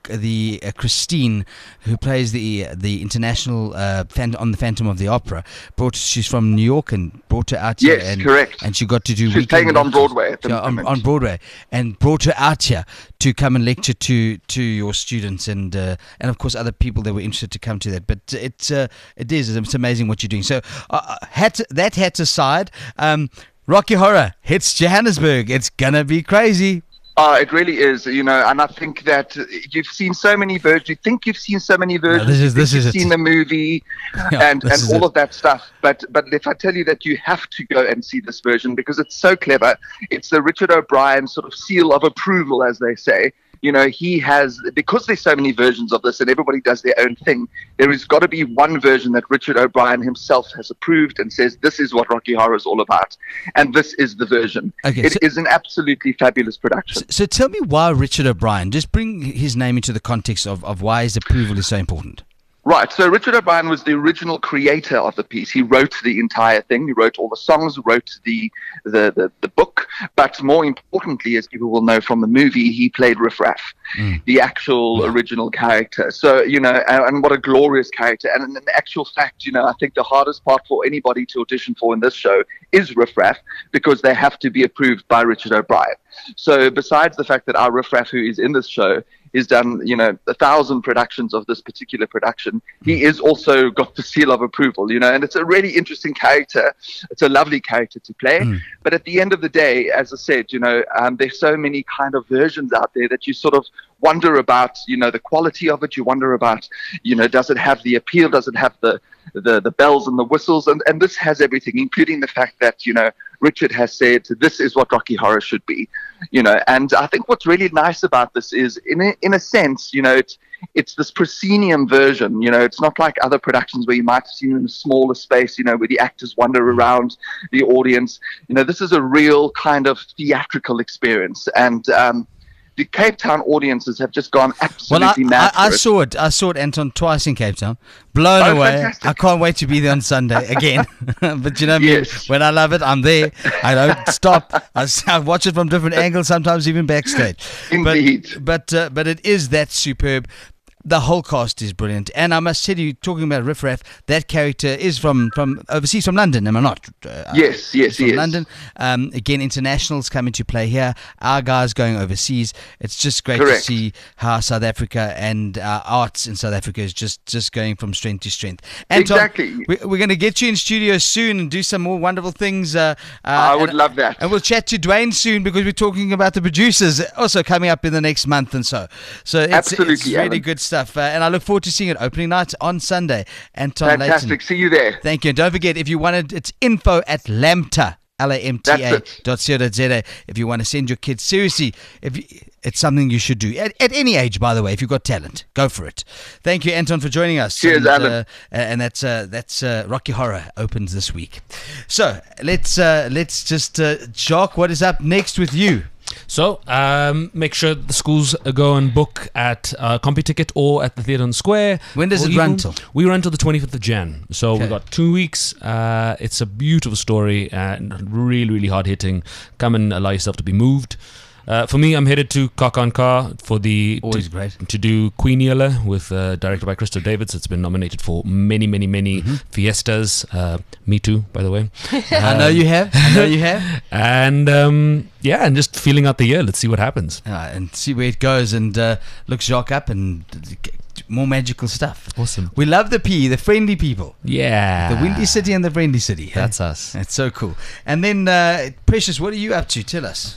the uh, Christine, who plays the the international uh, fan, on the Phantom of the Opera. Brought she's from New York and brought her out here. Yes, and, correct. And she got to do. She's weekend playing it on lectures. Broadway at the Yeah, on, moment. on Broadway, and brought her out here to come and lecture to to your students and uh, and of course other people that were interested to come to that. But it's uh, it is it's amazing what you're doing. So uh, hat that hat aside, um, Rocky Horror hits Johannesburg. It's gonna be crazy. Oh, it really is, you know, and I think that you've seen so many versions. You think you've seen so many versions. this is- you think this is you've it. seen the movie Yeah, and, this and is all it. of that stuff. But but if I tell you that you have to go and see this version because it's so clever, it's the Richard O'Brien sort of seal of approval, as they say. You know, he has, because there's so many versions of this and everybody does their own thing, there has got to be one version that Richard O'Brien himself has approved and says, this is what Rocky Horror is all about. And this is the version. Okay, It so- is an absolutely fabulous production. So, so tell me why Richard O'Brien. Just bring his name into the context of, of why his approval is so important. Right. So Richard O'Brien was the original creator of the piece. He wrote the entire thing. He wrote all the songs, wrote the the, the, the book. But more importantly, as people will know from the movie, he played Riff Raff, Mm. the actual original character. So, you know, and, and what a glorious character. And in actual fact, you know, I think the hardest part for anybody to audition for in this show is Riff Raff because they have to be approved by Richard O'Brien. So besides the fact that our Riff Raff, who is in this show, is done, you know, a thousand productions of this particular production, he is also got the seal of approval, you know, and it's a really interesting character. It's a lovely character to play. Mm. But at the end of the day, as I said, you know, um, there's so many kind of versions out there that you sort of wonder about, you know, the quality of it. You wonder about, you know, does it have the appeal? Does it have the the, the bells and the whistles? And, and this has everything, including the fact that, you know, Richard has said this is what Rocky Horror should be, you know. And I think what's really nice about this is, in a, in a sense, you know, it's it's this proscenium version. You know, it's not like other productions where you might have seen in a smaller space, you know, where the actors wander around the audience. You know, this is a real kind of theatrical experience, and um, the Cape Town audiences have just gone Well, I, absolutely mad. I, I for it. saw it. I saw it, Anton, twice in Cape Town. Blown Oh, away. fantastic. I can't wait to be there on Sunday again. But you know me, Yes. when I love it, I'm there. I don't stop. I, s- I watch it from different angles, sometimes even backstage. Indeed. But but, uh, but it is that superb. The whole cast is brilliant, and I must tell you, talking about Riff Raff, that character is from, from overseas, from London, am I not? Uh, Yes, yes, from he is. London. Um, again, internationals come into play here. Our guys going overseas. It's just great Correct. to see how South Africa and our arts in South Africa is just, just going from strength to strength. Anton, Exactly. we, we're going to get you in studio soon and do some more wonderful things. Uh, uh, I would and- love that. And we'll chat to Dwayne soon because we're talking about the producers also coming up in the next month and so. So it's, Absolutely, it's really Alan. good stuff. Uh, and I look forward to seeing it opening night on Sunday. Anton Fantastic. Layton. See you there. Thank you. And don't forget, if you wanted, it's info at lamta, L A M T A That's it. dot co dot Z A. If you want to send your kids, seriously, if you, it's something you should do. At, at any age, by the way, if you've got talent, go for it. Thank you, Anton, for joining us. Cheers, and, Alan. Uh, and that's uh, that's uh, Rocky Horror opens this week. So let's uh, let's just, uh, Jacques, what is up next with you? So um, make sure the schools go and book at uh, CompuTicket or at the Theatre on Square. When does Or it run even- till? We run till the twenty-fifth of Jan. So Okay. we've got two weeks. Uh, it's a beautiful story and really, really hard hitting. Come and allow yourself to be moved. Uh, for me, I'm headed to Kakanka for the Always to, great. to do Queen Yella with uh, directed by Christopher Davids. It's been nominated for many, many, many Mm-hmm. fiestas. Uh, me too, by the way. I know you have. I know you have. And um, yeah, and just feeling out the year. Let's see what happens. Uh, and see where it goes and uh, look Jacques up and more magical stuff. Awesome. We love the P, the friendly people. Yeah. The Windy City and the Friendly City. That's us. That's so cool. And then, uh, Precious, what are you up to? Tell us.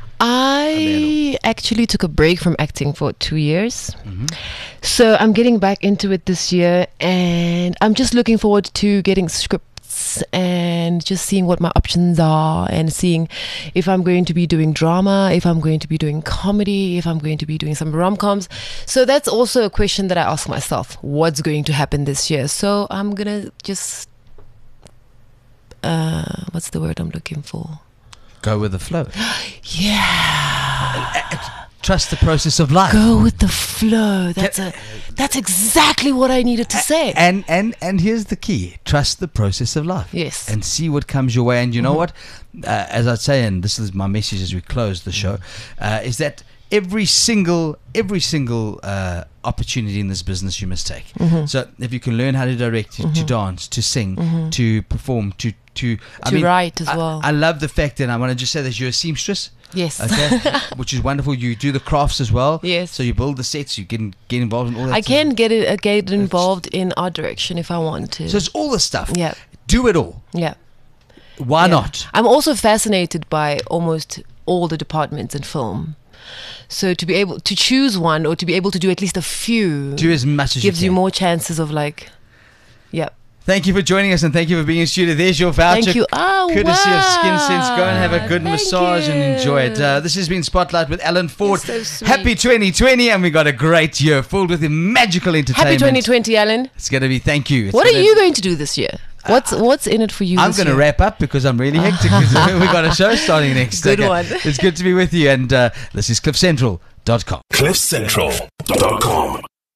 I actually took a break from acting for two years. Mm-hmm. So I'm getting back into it this year, and I'm just looking forward to getting scripts and just seeing what my options are and seeing if I'm going to be doing drama, if I'm going to be doing comedy, if I'm going to be doing some rom-coms. So that's also a question that I ask myself, what's going to happen this year? So I'm going to just, uh, what's the word I'm looking for? Go with the flow. Yeah. Trust the process of life. Go with the flow. That's a that's exactly what I needed to say. And and and here's the key: trust the process of life. Yes. And see what comes your way. And you know what? Uh, as I say, and this is my message as we close the show, uh, is that every single every single uh, opportunity in this business you must take. Mm-hmm. So if you can learn how to direct, to, to dance, to sing, Mm-hmm. to perform, to to I To mean, write as I- well. I love the fact that I want to just say that you're a seamstress. Yes. Okay, which is wonderful. You do the crafts as well. Yes. So you build the sets. You get in, get involved in all that. I stuff. can get it uh, get involved in art direction if I want to. So it's all the stuff. Yeah. Do it all. yeah. Why Yeah. not? I'm also fascinated by almost all the departments in film. So to be able to choose one or to be able to do at least a few Do as much as gives you you can. more chances of like, yeah. Thank you for joining us and thank you for being in studio. There's your voucher. Thank you. Oh, Courtesy of Skin wow. Sense. Go and have a good Thank massage and enjoy it. you. Uh, this has been Spotlight with Alan Ford. You're so sweet. Happy twenty twenty, and we got a great year filled with magical entertainment. Happy twenty twenty, Alan. It's going to be. Thank you. It's What are gonna- you going to do this year? What's what's in it for you? I'm this going to year? wrap up because I'm really hectic. 'Cause we got a show starting next. Good Okay. one. It's good to be with you, and uh, this is cliff central dot com. cliff central dot com